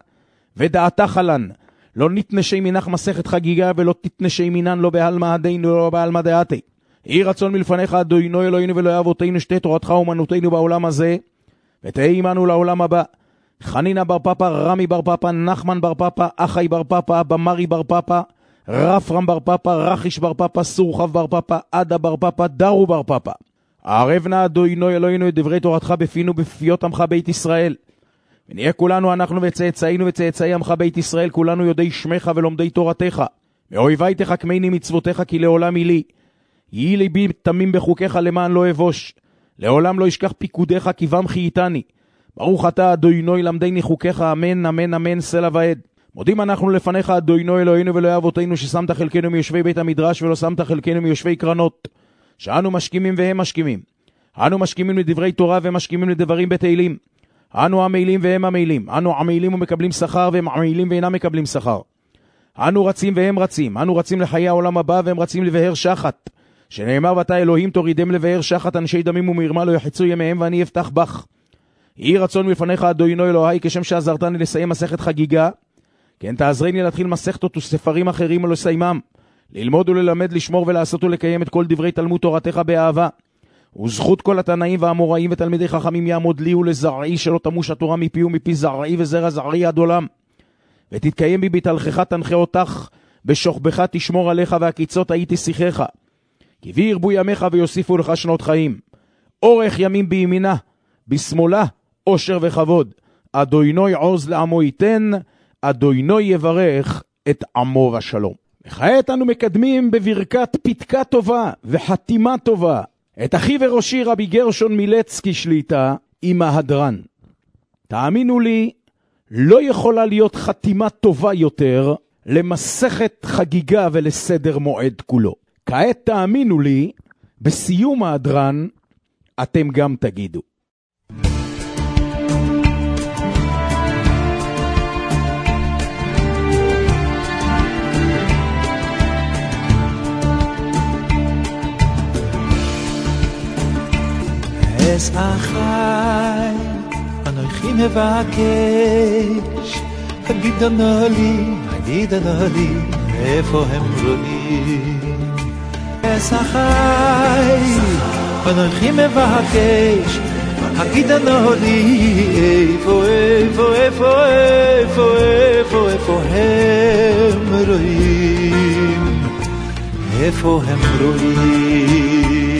Speaker 4: ודעתחלן, לא נתנשי מינך מסכת חגיגה ולא תתנשי מינן לא בעלמא הדין ולא בעלמא דעתי. יהי רצון מלפניך אדוני אלוהינו ואלוהי אבותינו שתי תורתך אומנותינו בעולם הזה, ותהי עמנו לעולם הבא. חנינה בר פפא, רמי בר פפא, נחמן בר פפא, אחי בר פפא, במרי בר פפא, רפרם בר פפא, רחיש בר פפא, סורחב בר פפא, עדה בר פפא, דרו בר פפא. ערב נא אדוני אלוהינו את דברי תורתך בפינו בפיות עמך בית ישראל. ונהיה כולנו אנחנו וצאצאינו וצאצאי עמך בית ישראל, כולנו יודעי שמך ולומדי תורתך. ואויבי תחכמני מצוותיך כי לעולם היא לי. יהי ליבי תמים בחוקיך למען לא אבוש. לעולם לא ישכח פיקודיך כי בם חייתני. ברוך אתה אדוני למדני חוקיך, אמן אמן אמן סלע ועד. מודים אנחנו לפניך אדוני אלוהינו ואלוהי אבותינו ששמת חלקנו מיושבי בית המדרש ולא שמת חלקנו מיושבי קרנות. שאנו משכימים והם משכימים. אנו משכימים לדברי תורה ומשכימים לדברים בתהילים. אנו עמלים והם עמלים. אנו עמלים ומקבלים שכר והם עמלים ואינם מקבלים שכר. אנו רצים והם רצים. אנו רצים לחיי העולם הבא והם רצים לבהר שחת. שנאמר ואתה אלוהים תורידם לבהר שחת אנשי דמים ומרמה לא יחצו ימיהם ואני אפתח בך. יהי רצון מלפניך אדוני אלוהי כשם שעזרתני לסיים מסכת חגיגה, כן תעזרני להתחיל מסכתות וספרים אחרים ולסיימם, ללמוד וללמד, לשמור ולעשות ולקיים את כל דברי תלמוד תורתך באהבה. וזכות כל התנאים והאמוראים ותלמידי חכמים יעמוד לי ולזרעי, שלא תמוש התורה מפי ומפי זרעי וזרע זרעי עד עולם. ותתקיים בי בתהלכך תנחה אותך, בשוכבך תשמור עליך והקיצות הייתי שיחך. כי בי ירבו ימיך ויוסיפו לך שנות חיים. אורך ימים בימינה, בשמאלה אושר וכבוד. אדוני עוז לעמו ייתן, אדוני יברך את עמו ושלום. וכעת אנו מקדמים בברכת פתקה טובה וחתימה טובה את אחי וראשי רבי גרשון מילצקי שליטה עם ההדרן. תאמינו לי, לא יכולה להיות חתימה טובה יותר למסכת חגיגה ולסדר מועד כולו. כעת תאמינו לי, בסיום ההדרן אתם גם תגידו.
Speaker 2: אס אחי, אנוכי מבקש, תגיד ענה לי, תגיד ענה לי, איפה הם רואים? אס אחי, אנוכי מבקש, תגיד ענה לי, איפה, איפה, איפה, איפה, איפה, איפה הם רואים? איפה הם רואים?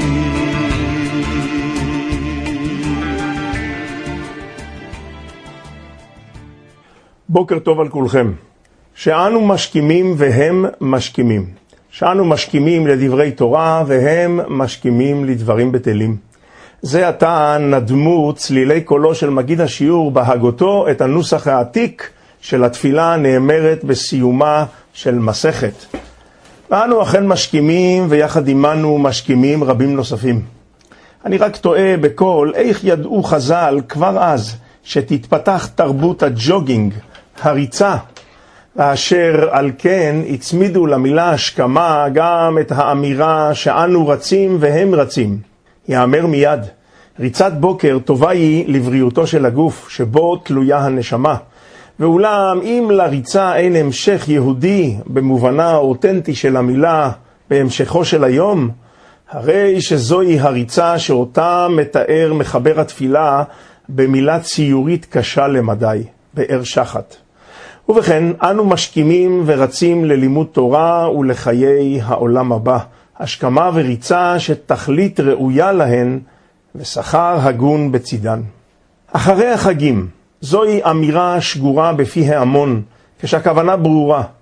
Speaker 6: בוקר טוב על כולכם. שאנו משכימים והם משכימים. שאנו משכימים לדברי תורה והם משכימים לדברים בטלים. זה עתה נדמו צלילי קולו של מגיד השיעור בהגותו את הנוסח העתיק של התפילה הנאמרת בסיומה של מסכת. ואנו אכן משכימים ויחד עמנו משכימים רבים נוספים. אני רק טועה בכל איך ידעו חז"ל כבר אז שתתפתח תרבות הג'וגינג, הריצה, ואשר על כן הצמידו למילה השכמה גם את האמירה שאנו רצים והם רצים. יאמר מיד, ריצת בוקר טובה היא לבריאותו של הגוף שבו תלויה הנשמה. ואולם אם לריצה אין המשך יהודי במובנה האותנטי של המילה בהמשכו של היום, הרי שזוהי הריצה שאותה מתאר מחבר התפילה במילה ציורית קשה למדי, באר שחת. ובכן, אנו משכימים ורצים ללימוד תורה ולחיי העולם הבא, השכמה וריצה שתכלית ראויה להן ושכר הגון בצידן. אחרי החגים, זוהי אמירה שגורה בפי ההמון, כשהכוונה ברורה.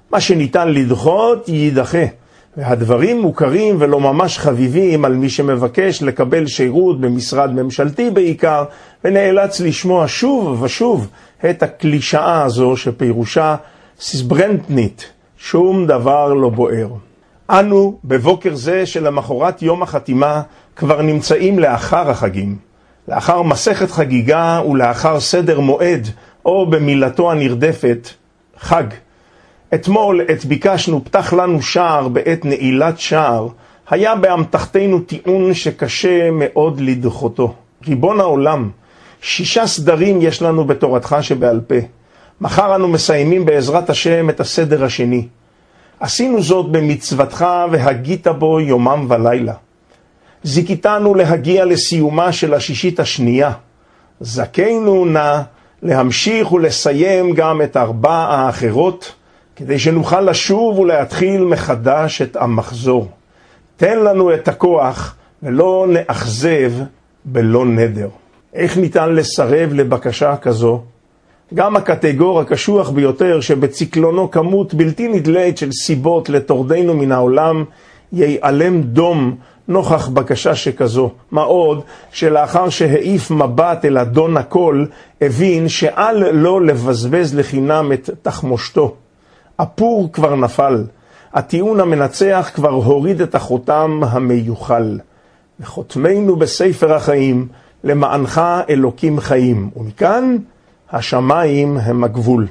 Speaker 6: מה שניתן לדחות יידחה, והדברים מוכרים ולא ממש חביבים על מי שמבקש לקבל שירות במשרד ממשלתי בעיקר, ונאלץ לשמוע שוב ושוב את הקלישאה הזו שפירושה סברנטנית, שום דבר לא בוער. אנו בבוקר זה של המחרת יום החתימה כבר נמצאים לאחר החגים, לאחר מסכת חגיגה ולאחר סדר מועד, או במילתו הנרדפת, חג. אתמול עת ביקשנו פתח לנו שער בעת נעילת שער, היה באמתחתנו טיעון שקשה מאוד לדחותו. ריבון העולם, שישה סדרים יש לנו בתורתך שבעל פה. מחר אנו מסיימים בעזרת השם את הסדר השני. עשינו זאת במצוותך והגית בו יומם ולילה. זיכיתנו להגיע לסיומה של השישית השנייה. זכינו נא להמשיך ולסיים גם את ארבע האחרות, כדי שנוכל לשוב ולהתחיל מחדש את המחזור. תן לנו את הכוח ולא נאכזב בלא נדר. איך ניתן לסרב לבקשה כזו? גם הקטגור הקשוח ביותר שבציקלונו כמות בלתי נדלית של סיבות לתורדנו מן העולם ייעלם דום נוכח בקשה שכזו. מה עוד שלאחר שהעיף מבט אל אדון הכל הבין שאל לא לבזבז לחינם את תחמושתו. הפור כבר נפל, הטיעון המנצח כבר הוריד את החותם המיוחל. וחותמנו בספר החיים למענך אלוקים חיים, ומכאן השמיים הם הגבול.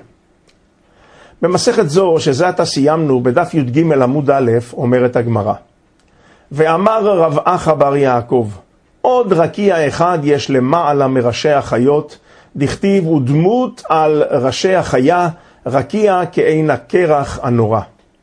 Speaker 6: במסכת זו שזה עתה סיימנו בדף י"ג עמוד א' אומרת הגמרא, ואמר רב אחא בר יעקב, עוד רקיע אחד יש למעלה מראשי החיות, דכתיב ודמות על ראשי החיה, רקיע כעין הקרח הנורא.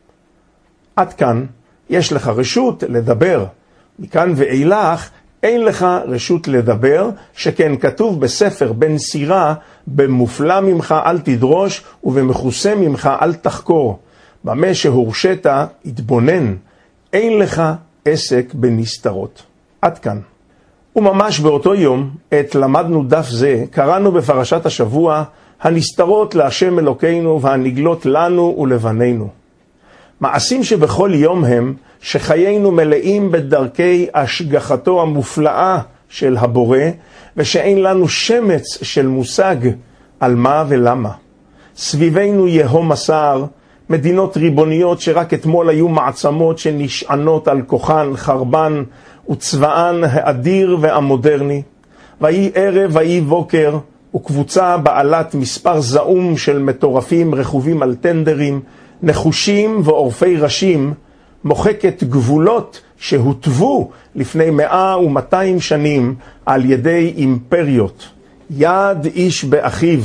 Speaker 6: עד כאן יש לך רשות לדבר, מכאן ואילך אין לך רשות לדבר, שכן כתוב בספר בן סירה, במופלא ממך אל תדרוש ובמחוסה ממך אל תחקור. במה שהורשת התבונן, אין לך עסק בנסתרות. עד כאן. וממש באותו יום, עת למדנו דף זה, קראנו בפרשת השבוע, הנסתרות להשם אלוקינו והנגלות לנו ולבנינו. מעשים שבכל יום הם שחיינו מלאים בדרכי השגחתו המופלאה של הבורא, ושאין לנו שמץ של מושג על מה ולמה. סביבנו יהום מסער, מדינות ריבוניות שרק אתמול היו מעצמות שנשענות על כוחן חרבן וצבאן האדיר והמודרני. ויהי ערב ויהי בוקר, וקבוצה בעלת מספר זעום של מטורפים רכובים על טנדרים, נחושים ועורפי ראשים, מוחקת גבולות שהוטבו לפני מאה ומאתיים שנים על ידי אימפריות. יד איש באחיו.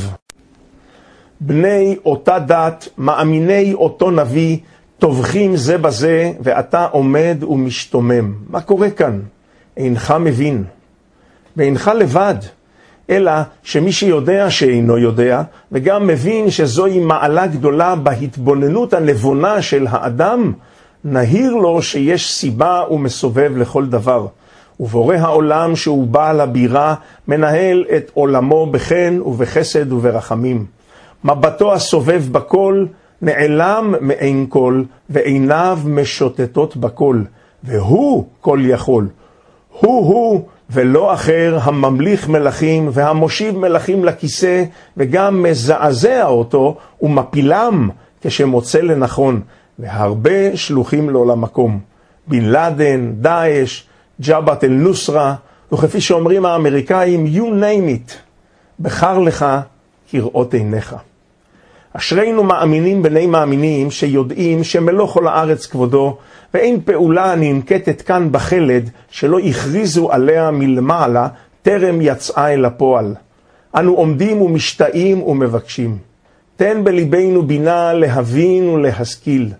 Speaker 6: בני אותה דת, מאמיני אותו נביא, טובחים זה בזה, ואתה עומד ומשתומם. מה קורה כאן? אינך מבין. ואינך לבד. אלא שמי שיודע שאינו יודע, וגם מבין שזוהי מעלה גדולה בהתבוננות הנבונה של האדם, נהיר לו שיש סיבה ומסובב לכל דבר. ובורא העולם שהוא בעל הבירה, מנהל את עולמו בחן ובחסד וברחמים. מבטו הסובב בכל, נעלם מעין כל, ועיניו משוטטות בכל. והוא כל יכול. הוא-הוא ולא אחר הממליך מלכים והמושיב מלכים לכיסא, וגם מזעזע אותו ומפילם כשמוצא לנכון. והרבה שלוחים לו למקום. בן לאדן, דאעש, ג'בהת אל-נוסרה, וכפי שאומרים האמריקאים, you name it. בחר לך כראות עיניך. אשרינו מאמינים בני מאמינים שיודעים שמלוא כל הארץ כבודו, ואין פעולה ננקטת כאן בחלד שלא הכריזו עליה מלמעלה טרם יצאה אל הפועל. אנו עומדים ומשתאים ומבקשים. תן בליבנו בינה להבין ולהשכיל.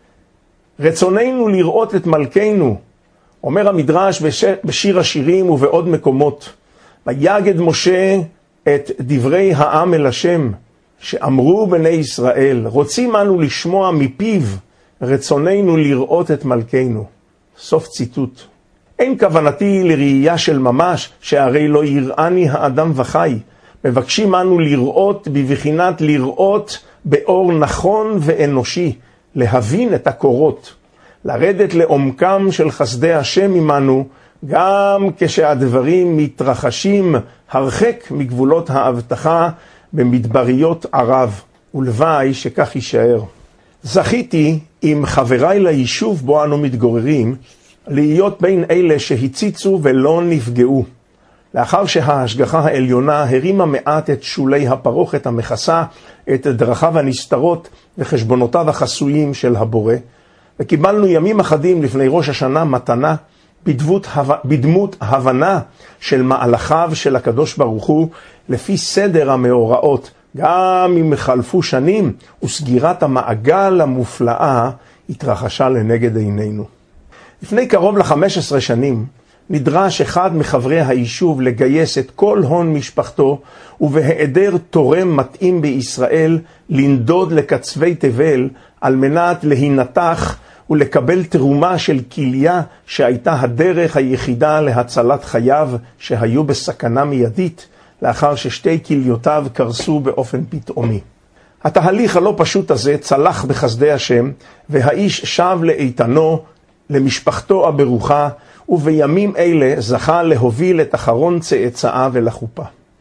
Speaker 6: רצוננו לראות את מלכנו, אומר המדרש בשיר השירים ובעוד מקומות. ויגד משה את דברי העם אל השם, שאמרו בני ישראל, רוצים אנו לשמוע מפיו, רצוננו לראות את מלכנו. סוף ציטוט. אין כוונתי לראייה של ממש, שהרי לא יראני האדם וחי. מבקשים אנו לראות בבחינת לראות באור נכון ואנושי, להבין את הקורות, לרדת לעומקם של חסדי השם עמנו, גם כשהדברים מתרחשים הרחק מגבולות ההבטחה במדבריות ערב, ולוואי שכך יישאר. זכיתי עם חבריי ליישוב בו אנו מתגוררים, להיות בין אלה שהציצו ולא נפגעו. לאחר שההשגחה העליונה הרימה מעט את שולי הפרוכת המכסה, את דרכיו הנסתרות וחשבונותיו החסויים של הבורא, וקיבלנו ימים אחדים לפני ראש השנה מתנה בדמות, בדמות הבנה של מהלכיו של הקדוש ברוך הוא לפי סדר המאורעות, גם אם חלפו שנים וסגירת המעגל המופלאה התרחשה לנגד עינינו. לפני קרוב ל-חמש עשרה שנים נדרש אחד מחברי היישוב לגייס את כל הון משפחתו, ובהיעדר תורם מתאים בישראל לנדוד לקצווי תבל על מנת להינתח ולקבל תרומה של כליה שהייתה הדרך היחידה להצלת חייו שהיו בסכנה מיידית לאחר ששתי כליותיו קרסו באופן פתאומי. התהליך הלא פשוט הזה צלח בחסדי השם, והאיש שב לאיתנו, למשפחתו הברוכה, ובימים אלה זכה להוביל את אחרון צאצאיו אל החופה.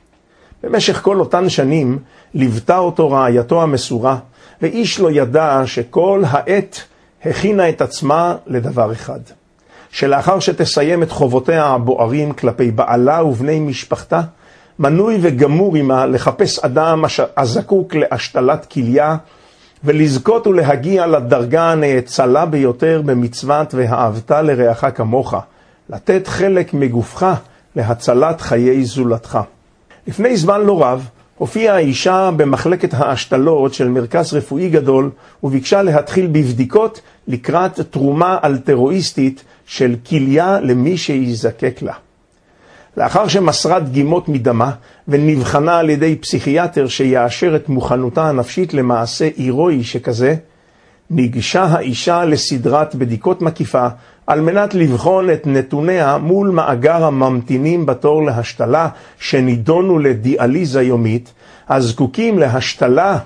Speaker 6: במשך כל אותן שנים ליוותה אותו רעייתו המסורה, ואיש לא ידע שכל העת הכינה את עצמה לדבר אחד, שלאחר שתסיים את חובותיה הבוערים כלפי בעלה ובני משפחתה, מנוי וגמור עמה לחפש אדם הזקוק להשתלת כליה, ולזכות ולהגיע לדרגה הנאצלה ביותר במצוות ואהבת לרעך כמוך, לתת חלק מגופך להצלת חיי זולתך. לפני זמן לא רב הופיעה האישה במחלקת ההשתלות של מרכז רפואי גדול, וביקשה להתחיל בבדיקות לקראת תרומה אלטרואיסטית של כליה למי שיזקק לה. לאחר שמסרה דגימות מדמה ונבחנה על ידי פסיכיאטר שיאשר את מוכנותה הנפשית למעשה הירואי שכזה, ניגשה האישה לסדרת בדיקות מקיפה על מנת לבחון את נתוניה מול מאגר הממתינים בתור להשתלה שנידונו לדיאליזה יומית, הזקוקים להשתלה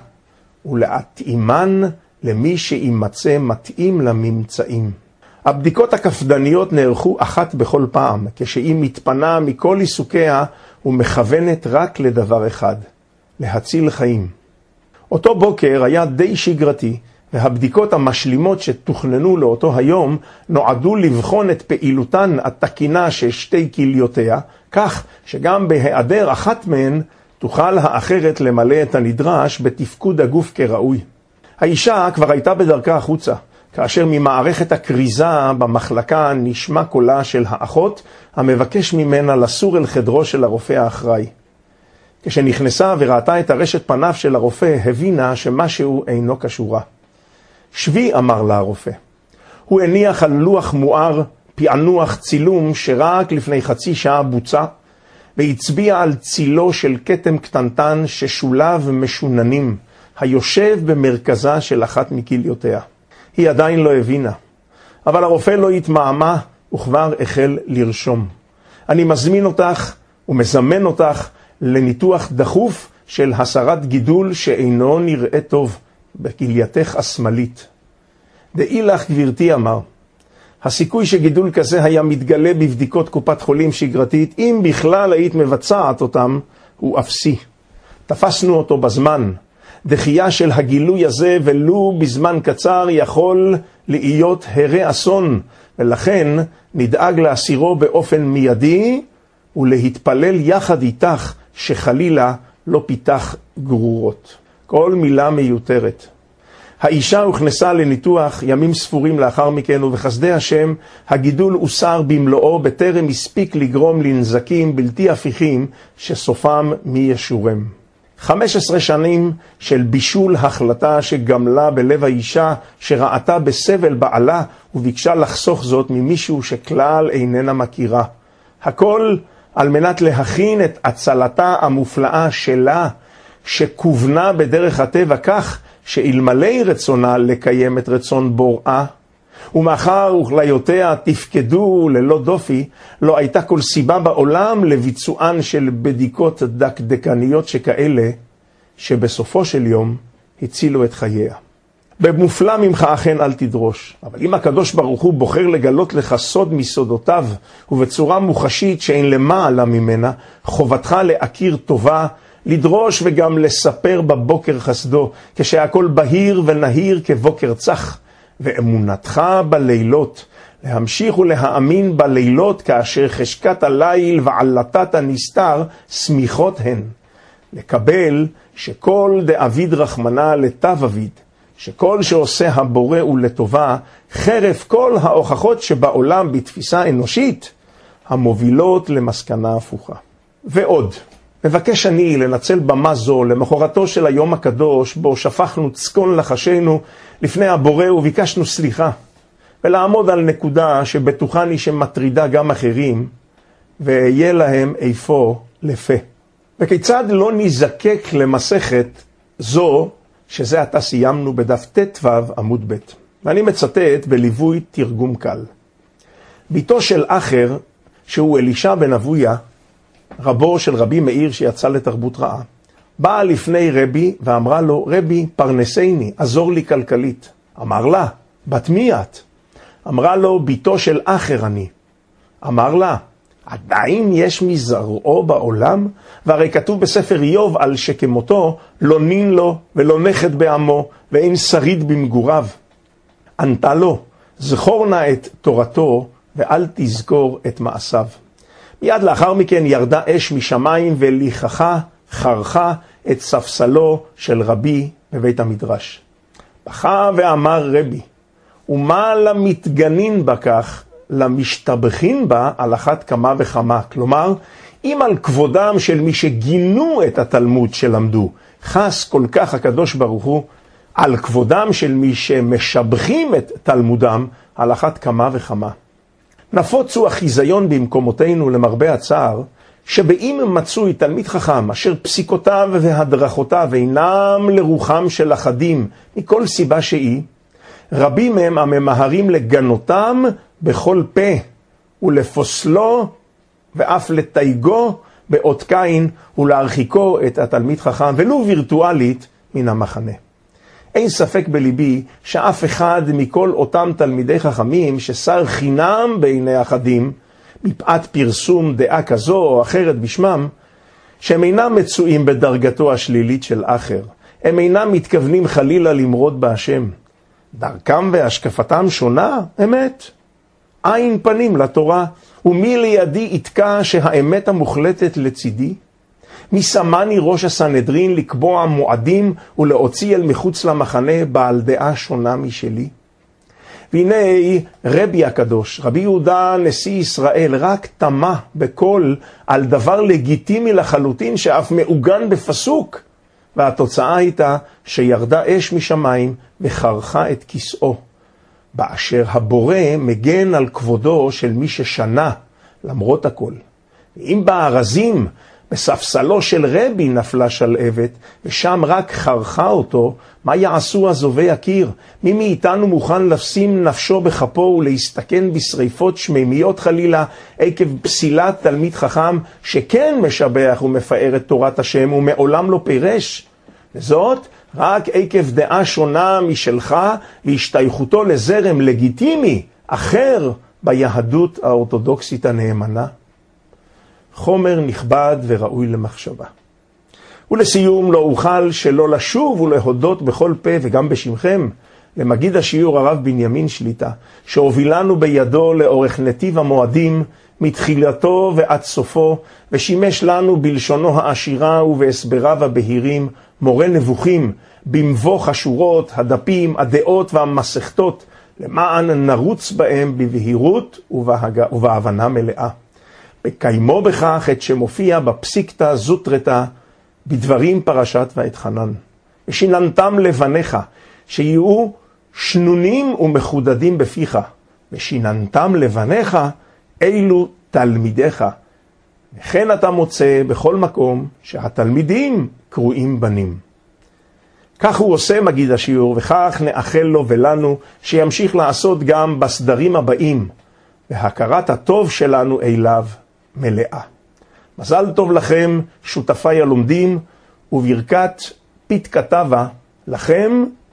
Speaker 6: ולהתאימן למי שימצא מתאים לממצאים. הבדיקות הקפדניות נערכו אחת בכל פעם, כשהיא מתפנה מכל עיסוקיה ומכוונת רק לדבר אחד, להציל חיים. אותו בוקר היה די שגרתי, והבדיקות המשלימות שתוכננו לאותו היום נועדו לבחון את פעילותן התקינה של שתי כליותיה, כך שגם בהיעדר אחת מהן תוכל האחרת למלא את הנדרש בתפקוד הגוף כראוי. האישה כבר הייתה בדרכה החוצה, כאשר ממערכת הקריזה במחלקה נשמע קולה של האחות, המבקש ממנה לסור אל חדרו של הרופא האחראי. כשנכנסה וראתה את הרשת פניו של הרופא, הבינה שמשהו אינו קשורה. שבי, אמר לה הרופא. הוא הניח על לוח מואר פענוח צילום שרק לפני חצי שעה בוצע, והצביע על צילו של כתם קטנטן ששולב משוננים, היושב במרכזה של אחת מכליותיה. היא עדיין לא הבינה, אבל הרופא לא התמהמה וכבר החל לרשום. אני מזמין אותך ומזמן אותך לניתוח דחוף של הסרת גידול שאינו נראה טוב בכלייתך השמאלית. דעי לך גברתי, אמר, הסיכוי שגידול כזה היה מתגלה בבדיקות קופת חולים שגרתית, אם בכלל היית מבצעת אותם, הוא אפסי. תפסנו אותו בזמן. דחייה של הגילוי הזה ולו בזמן קצר יכול להיות הרי אסון, ולכן נדאג להסירו באופן מיידי ולהתפלל יחד איתך שחלילה לא פיתח גרורות. כל מילה מיותרת. האישה הוכנסה לניתוח ימים ספורים לאחר מכן, ובחסדי השם הגידול הוסר במלואו בטרם הספיק לגרום לנזקים בלתי הפיכים שסופם מי ישורם. חמש עשרה שנים של בישול החלטה שגמלה בלב האישה שראתה בסבל בעלה וביקשה לחסוך זאת ממישהו שכלל איננה מכירה. הכל על מנת להכין את הצלתה המופלאה שלה, שכוונה בדרך הטבע כך שאלמלא רצונה לקיים את רצון בוראה, ומאחר וכליותיה תפקדו ללא דופי, לא הייתה כל סיבה בעולם לביצוען של בדיקות דקדקניות שכאלה, שבסופו של יום הצילו את חייה. במופלא ממך אכן אל תדרוש. אבל אם הקדוש ברוך הוא בוחר לגלות לך סוד מסודותיו, ובצורה מוחשית שאין למעלה ממנה, חובתך להכיר טובה, לדרוש וגם לספר בבוקר חסדו, כשהכל בהיר ונהיר כבוקר צח, ואמונתך בלילות, להמשיך ולהאמין בלילות כאשר חשקת הליל ועלתת הנסתר סמיכות הן. לקבל שכל דאביד רחמנה לטב אביד, שכל שעושה הבורא הוא לטובה, חרף כל ההוכחות שבעולם בתפיסה אנושית, המובילות למסקנה הפוכה. ועוד, מבקש אני לנצל במה זו למחרתו של היום הקדוש, בו שפכנו צקון לחשנו לפני הבורא וביקשנו סליחה, ולעמוד על נקודה שבטוחני שמטרידה גם אחרים, ויהיה להם איפה לפה. וכיצד לא נזקק למסכת זו, שזה עתה סיימנו בדף ט"ו עמוד ב'. ואני מצטט בליווי תרגום קל. ביתו של אחר, שהוא אלישע בן אבויה, רבו של רבי מאיר שיצא לתרבות רעה, באה לפני רבי ואמרה לו, רבי פרנסייני, עזור לי כלכלית. אמר לה, בת מי את? אמרה לו, ביתו של אחר אני. אמר לה, עדיין יש מזרעו בעולם? והרי כתוב בספר איוב על שכמותו לא נין לו ולא נכד בעמו ואין שריד במגוריו. ענתה לו, זכור נא את תורתו ואל תזכור את מעשיו. מיד לאחר מכן ירדה אש משמיים וליחכה, חרכה את ספסלו של רבי בבית המדרש. בכה ואמר רבי, ומה למתגנין בכך, למשתבחין בה על אחת כמה וכמה. כלומר, אם על כבודם של מי שגינו את התלמוד שלמדו, חס כל כך הקדוש ברוך הוא, על כבודם של מי שמשבחים את תלמודם על אחת כמה וכמה. נפוצו החיזיון במקומותינו למרבה הצער, שבאם מצוי תלמיד חכם אשר פסיקותיו והדרכותיו אינם לרוחם של אחדים מכל סיבה שהיא, רבים מהם הממהרים לגנותם בכל פה ולפוסלו ואף לתייגו באות קין ולהרחיקו את התלמיד חכם ולו וירטואלית מן המחנה. אין ספק בליבי שאף אחד מכל אותם תלמידי חכמים ששר חינם בעיני אחדים מפאת פרסום דעה כזו או אחרת בשמם, שהם אינם מצויים בדרגתו השלילית של אחר. הם אינם מתכוונים חלילה למרוד בהשם. דרכם והשקפתם שונה, אמת. עין פנים לתורה, ומי לידי יתקע שהאמת המוחלטת לצידי? מי שמני ראש הסנהדרין לקבוע מועדים ולהוציא אל מחוץ למחנה בעל דעה שונה משלי? והנה רבי הקדוש, רבי יהודה נשיא ישראל, רק תמה בכל על דבר לגיטימי לחלוטין שאף מעוגן בפסוק, והתוצאה הייתה שירדה אש משמיים וחרכה את כיסאו, באשר הבורא מגן על כבודו של מי ששנה למרות הכל. ואם בארזים בספסלו של רבי נפלה שלהבת, ושם רק חרכה אותו, מה יעשו עזובי הקיר? מי מאיתנו מוכן לשים נפשו בכפו ולהסתכן בשריפות שמימיות חלילה, עקב פסילת תלמיד חכם שכן משבח ומפאר את תורת השם ומעולם לא פירש? וזאת רק עקב דעה שונה משלך והשתייכותו לזרם לגיטימי אחר ביהדות האורתודוקסית הנאמנה. חומר נכבד וראוי למחשבה. ולסיום, לא אוכל שלא לשוב ולהודות בכל פה וגם בשמכם למגיד השיעור הרב בנימין שליטה, שהובילנו בידו לאורך נתיב המועדים מתחילתו ועד סופו, ושימש לנו בלשונו העשירה ובהסבריו הבהירים מורה נבוכים במבוך השורות, הדפים, הדעות והמסכתות, למען נרוץ בהם בבהירות ובהג... ובהבנה מלאה. בקיימו בכך את שמופיע בפסיקתא זוטרתא בדברים פרשת ואתחנן. ושיננתם לבניך, שיהיו שנונים ומחודדים בפיך. ושיננתם לבניך, אילו תלמידיך. וכן אתה מוצא בכל מקום שהתלמידים קרואים בנים. כך הוא עושה מגיד השיעור, וכך נאחל לו ולנו שימשיך לעשות גם בסדרים הבאים, והכרת הטוב שלנו אליו מלאה. מזל טוב לכם, שותפיי הלומדים, וברכת פית כתבה לכם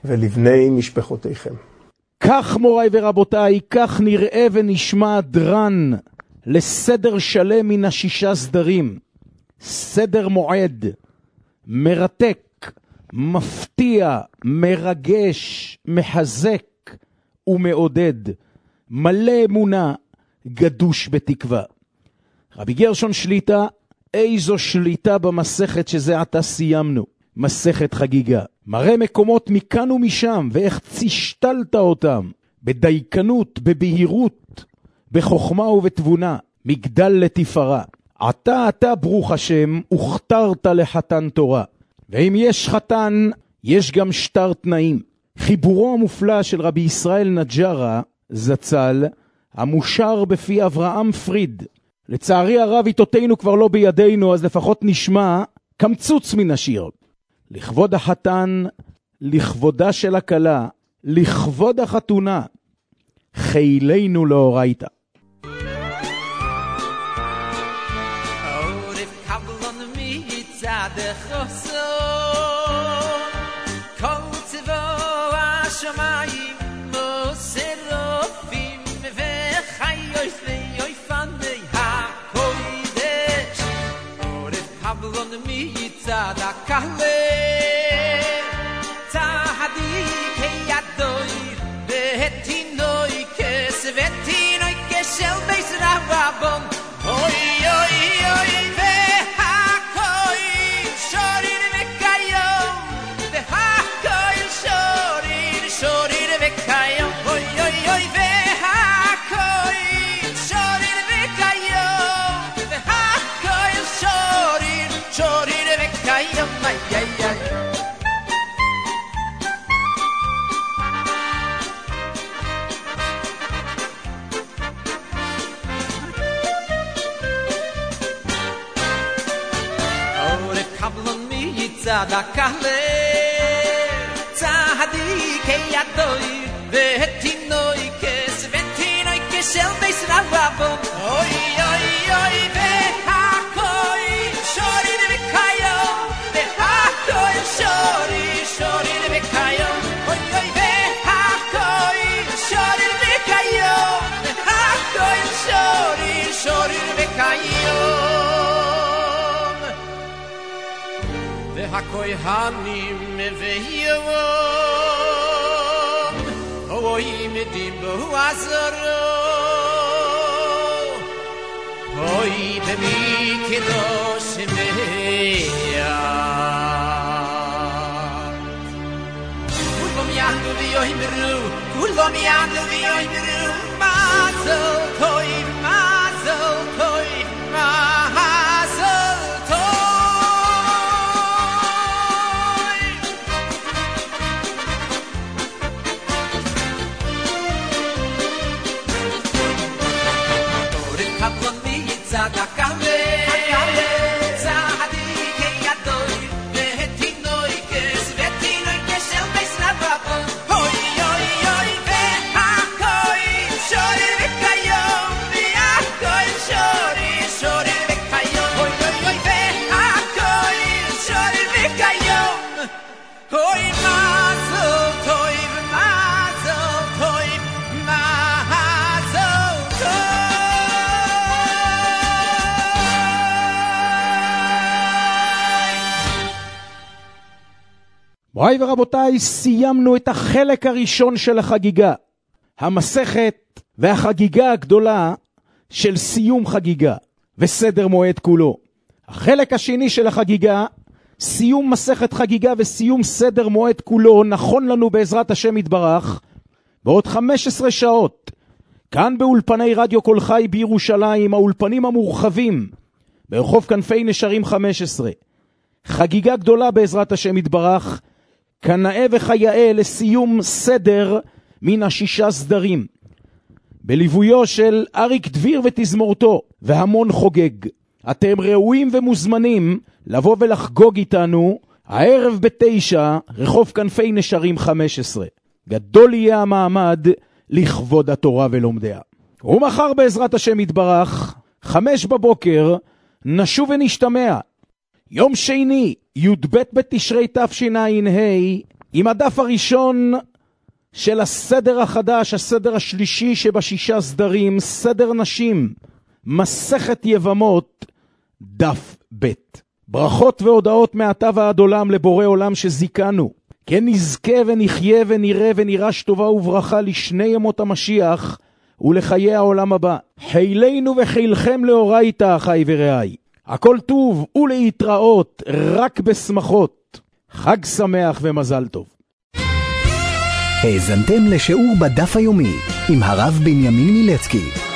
Speaker 6: ולבני משפחותיכם.
Speaker 4: כך מוריי ורבותיי, כך נראה ונשמע דרן לסדר שלם מן השישה סדרים. סדר מועד, מרתק, מפתיע, מרגש, מחזק ומעודד, מלא אמונה, גדוש בתקווה. רבי גרשון שליטה, איזו שליטה במסכת שזה עתה סיימנו, מסכת חגיגה. מראה מקומות מכאן ומשם, ואיך צישתלת אותם, בדייקנות, בבהירות, בחוכמה ובתבונה, מגדל לתפארה. עתה עתה ברוך השם, וכתרת לחתן תורה. ואם יש חתן, יש גם שטר תנאים. חיבורו המופלא של רבי ישראל נג'רה, זצ"ל, המושר בפי אברהם פריד. לצערי הרב עיתותינו כבר לא בידינו, אז לפחות נשמע קמצוץ מן השיר. לכבוד החתן, לכבודה של הכלה, לכבוד החתונה, חילנו לאורייתא.
Speaker 7: da kahle tzadik yadoy vetinoy kes vetinoy kesel des ravabo oy oy oy ve hakoy shori de kayo ve hakoy shori shori de kayo oy oy ve hakoy shori de kayo ve hakoy shori shori de kayo hakoy hanim meveyom oy medim bo azaro oy bemi kedosh meya kulom yandu vi oymeru kulom yandu vi oymeru mazel toy mazel toy mazel da kalle zahadi ke yadoy vetinoy kes vetinoy kesel besnavabo hoy hoy hoy ve hakoy shori vekayo ve hakoy shori shori vekayo hoy hoy hoy ve hakoy shori vekayo hoy mazo toy mazo toy mazo
Speaker 4: מוריי ורבותיי, סיימנו את החלק הראשון של החגיגה, המסכת והחגיגה הגדולה של סיום חגיגה וסדר מועד כולו. החלק השני של החגיגה, סיום מסכת חגיגה וסיום סדר מועד כולו, נכון לנו בעזרת השם יתברך בעוד חמש עשרה שעות, כאן באולפני רדיו כל חי בירושלים, האולפנים המורחבים ברחוב כנפי נשרים חמש עשרה. חגיגה גדולה בעזרת השם יתברך, כנאה וכיאה לסיום סדר מן השישה סדרים, בליוויו של אריק דביר ותזמורתו והמון חוגג. אתם ראויים ומוזמנים לבוא ולחגוג איתנו הערב בתשע, רחוב כנפי נשרים חמש עשרה. גדול יהיה המעמד לכבוד התורה ולומדיה. ומחר בעזרת השם יתברך, חמש בבוקר, נשוב ונשתמע. יום שני, י"ב בתשרי תשע"ה, עם הדף הראשון של הסדר החדש, הסדר השלישי שבשישה סדרים, סדר נשים, מסכת יבמות, דף ב'. ברכות והודעות מעתה ועד עולם לבורא עולם שזיקנו, כן נזכה ונחיה ונראה ונירש טובה וברכה לשני ימות המשיח ולחיי העולם הבא. חילנו וחילכם לאורייתא, אחי ורעי. הכל טוב ולהתראות רק בשמחות. חג שמח ומזל טוב.
Speaker 3: האזנתם לשיעור בדף היומי עם הרב בנימין מילצקי.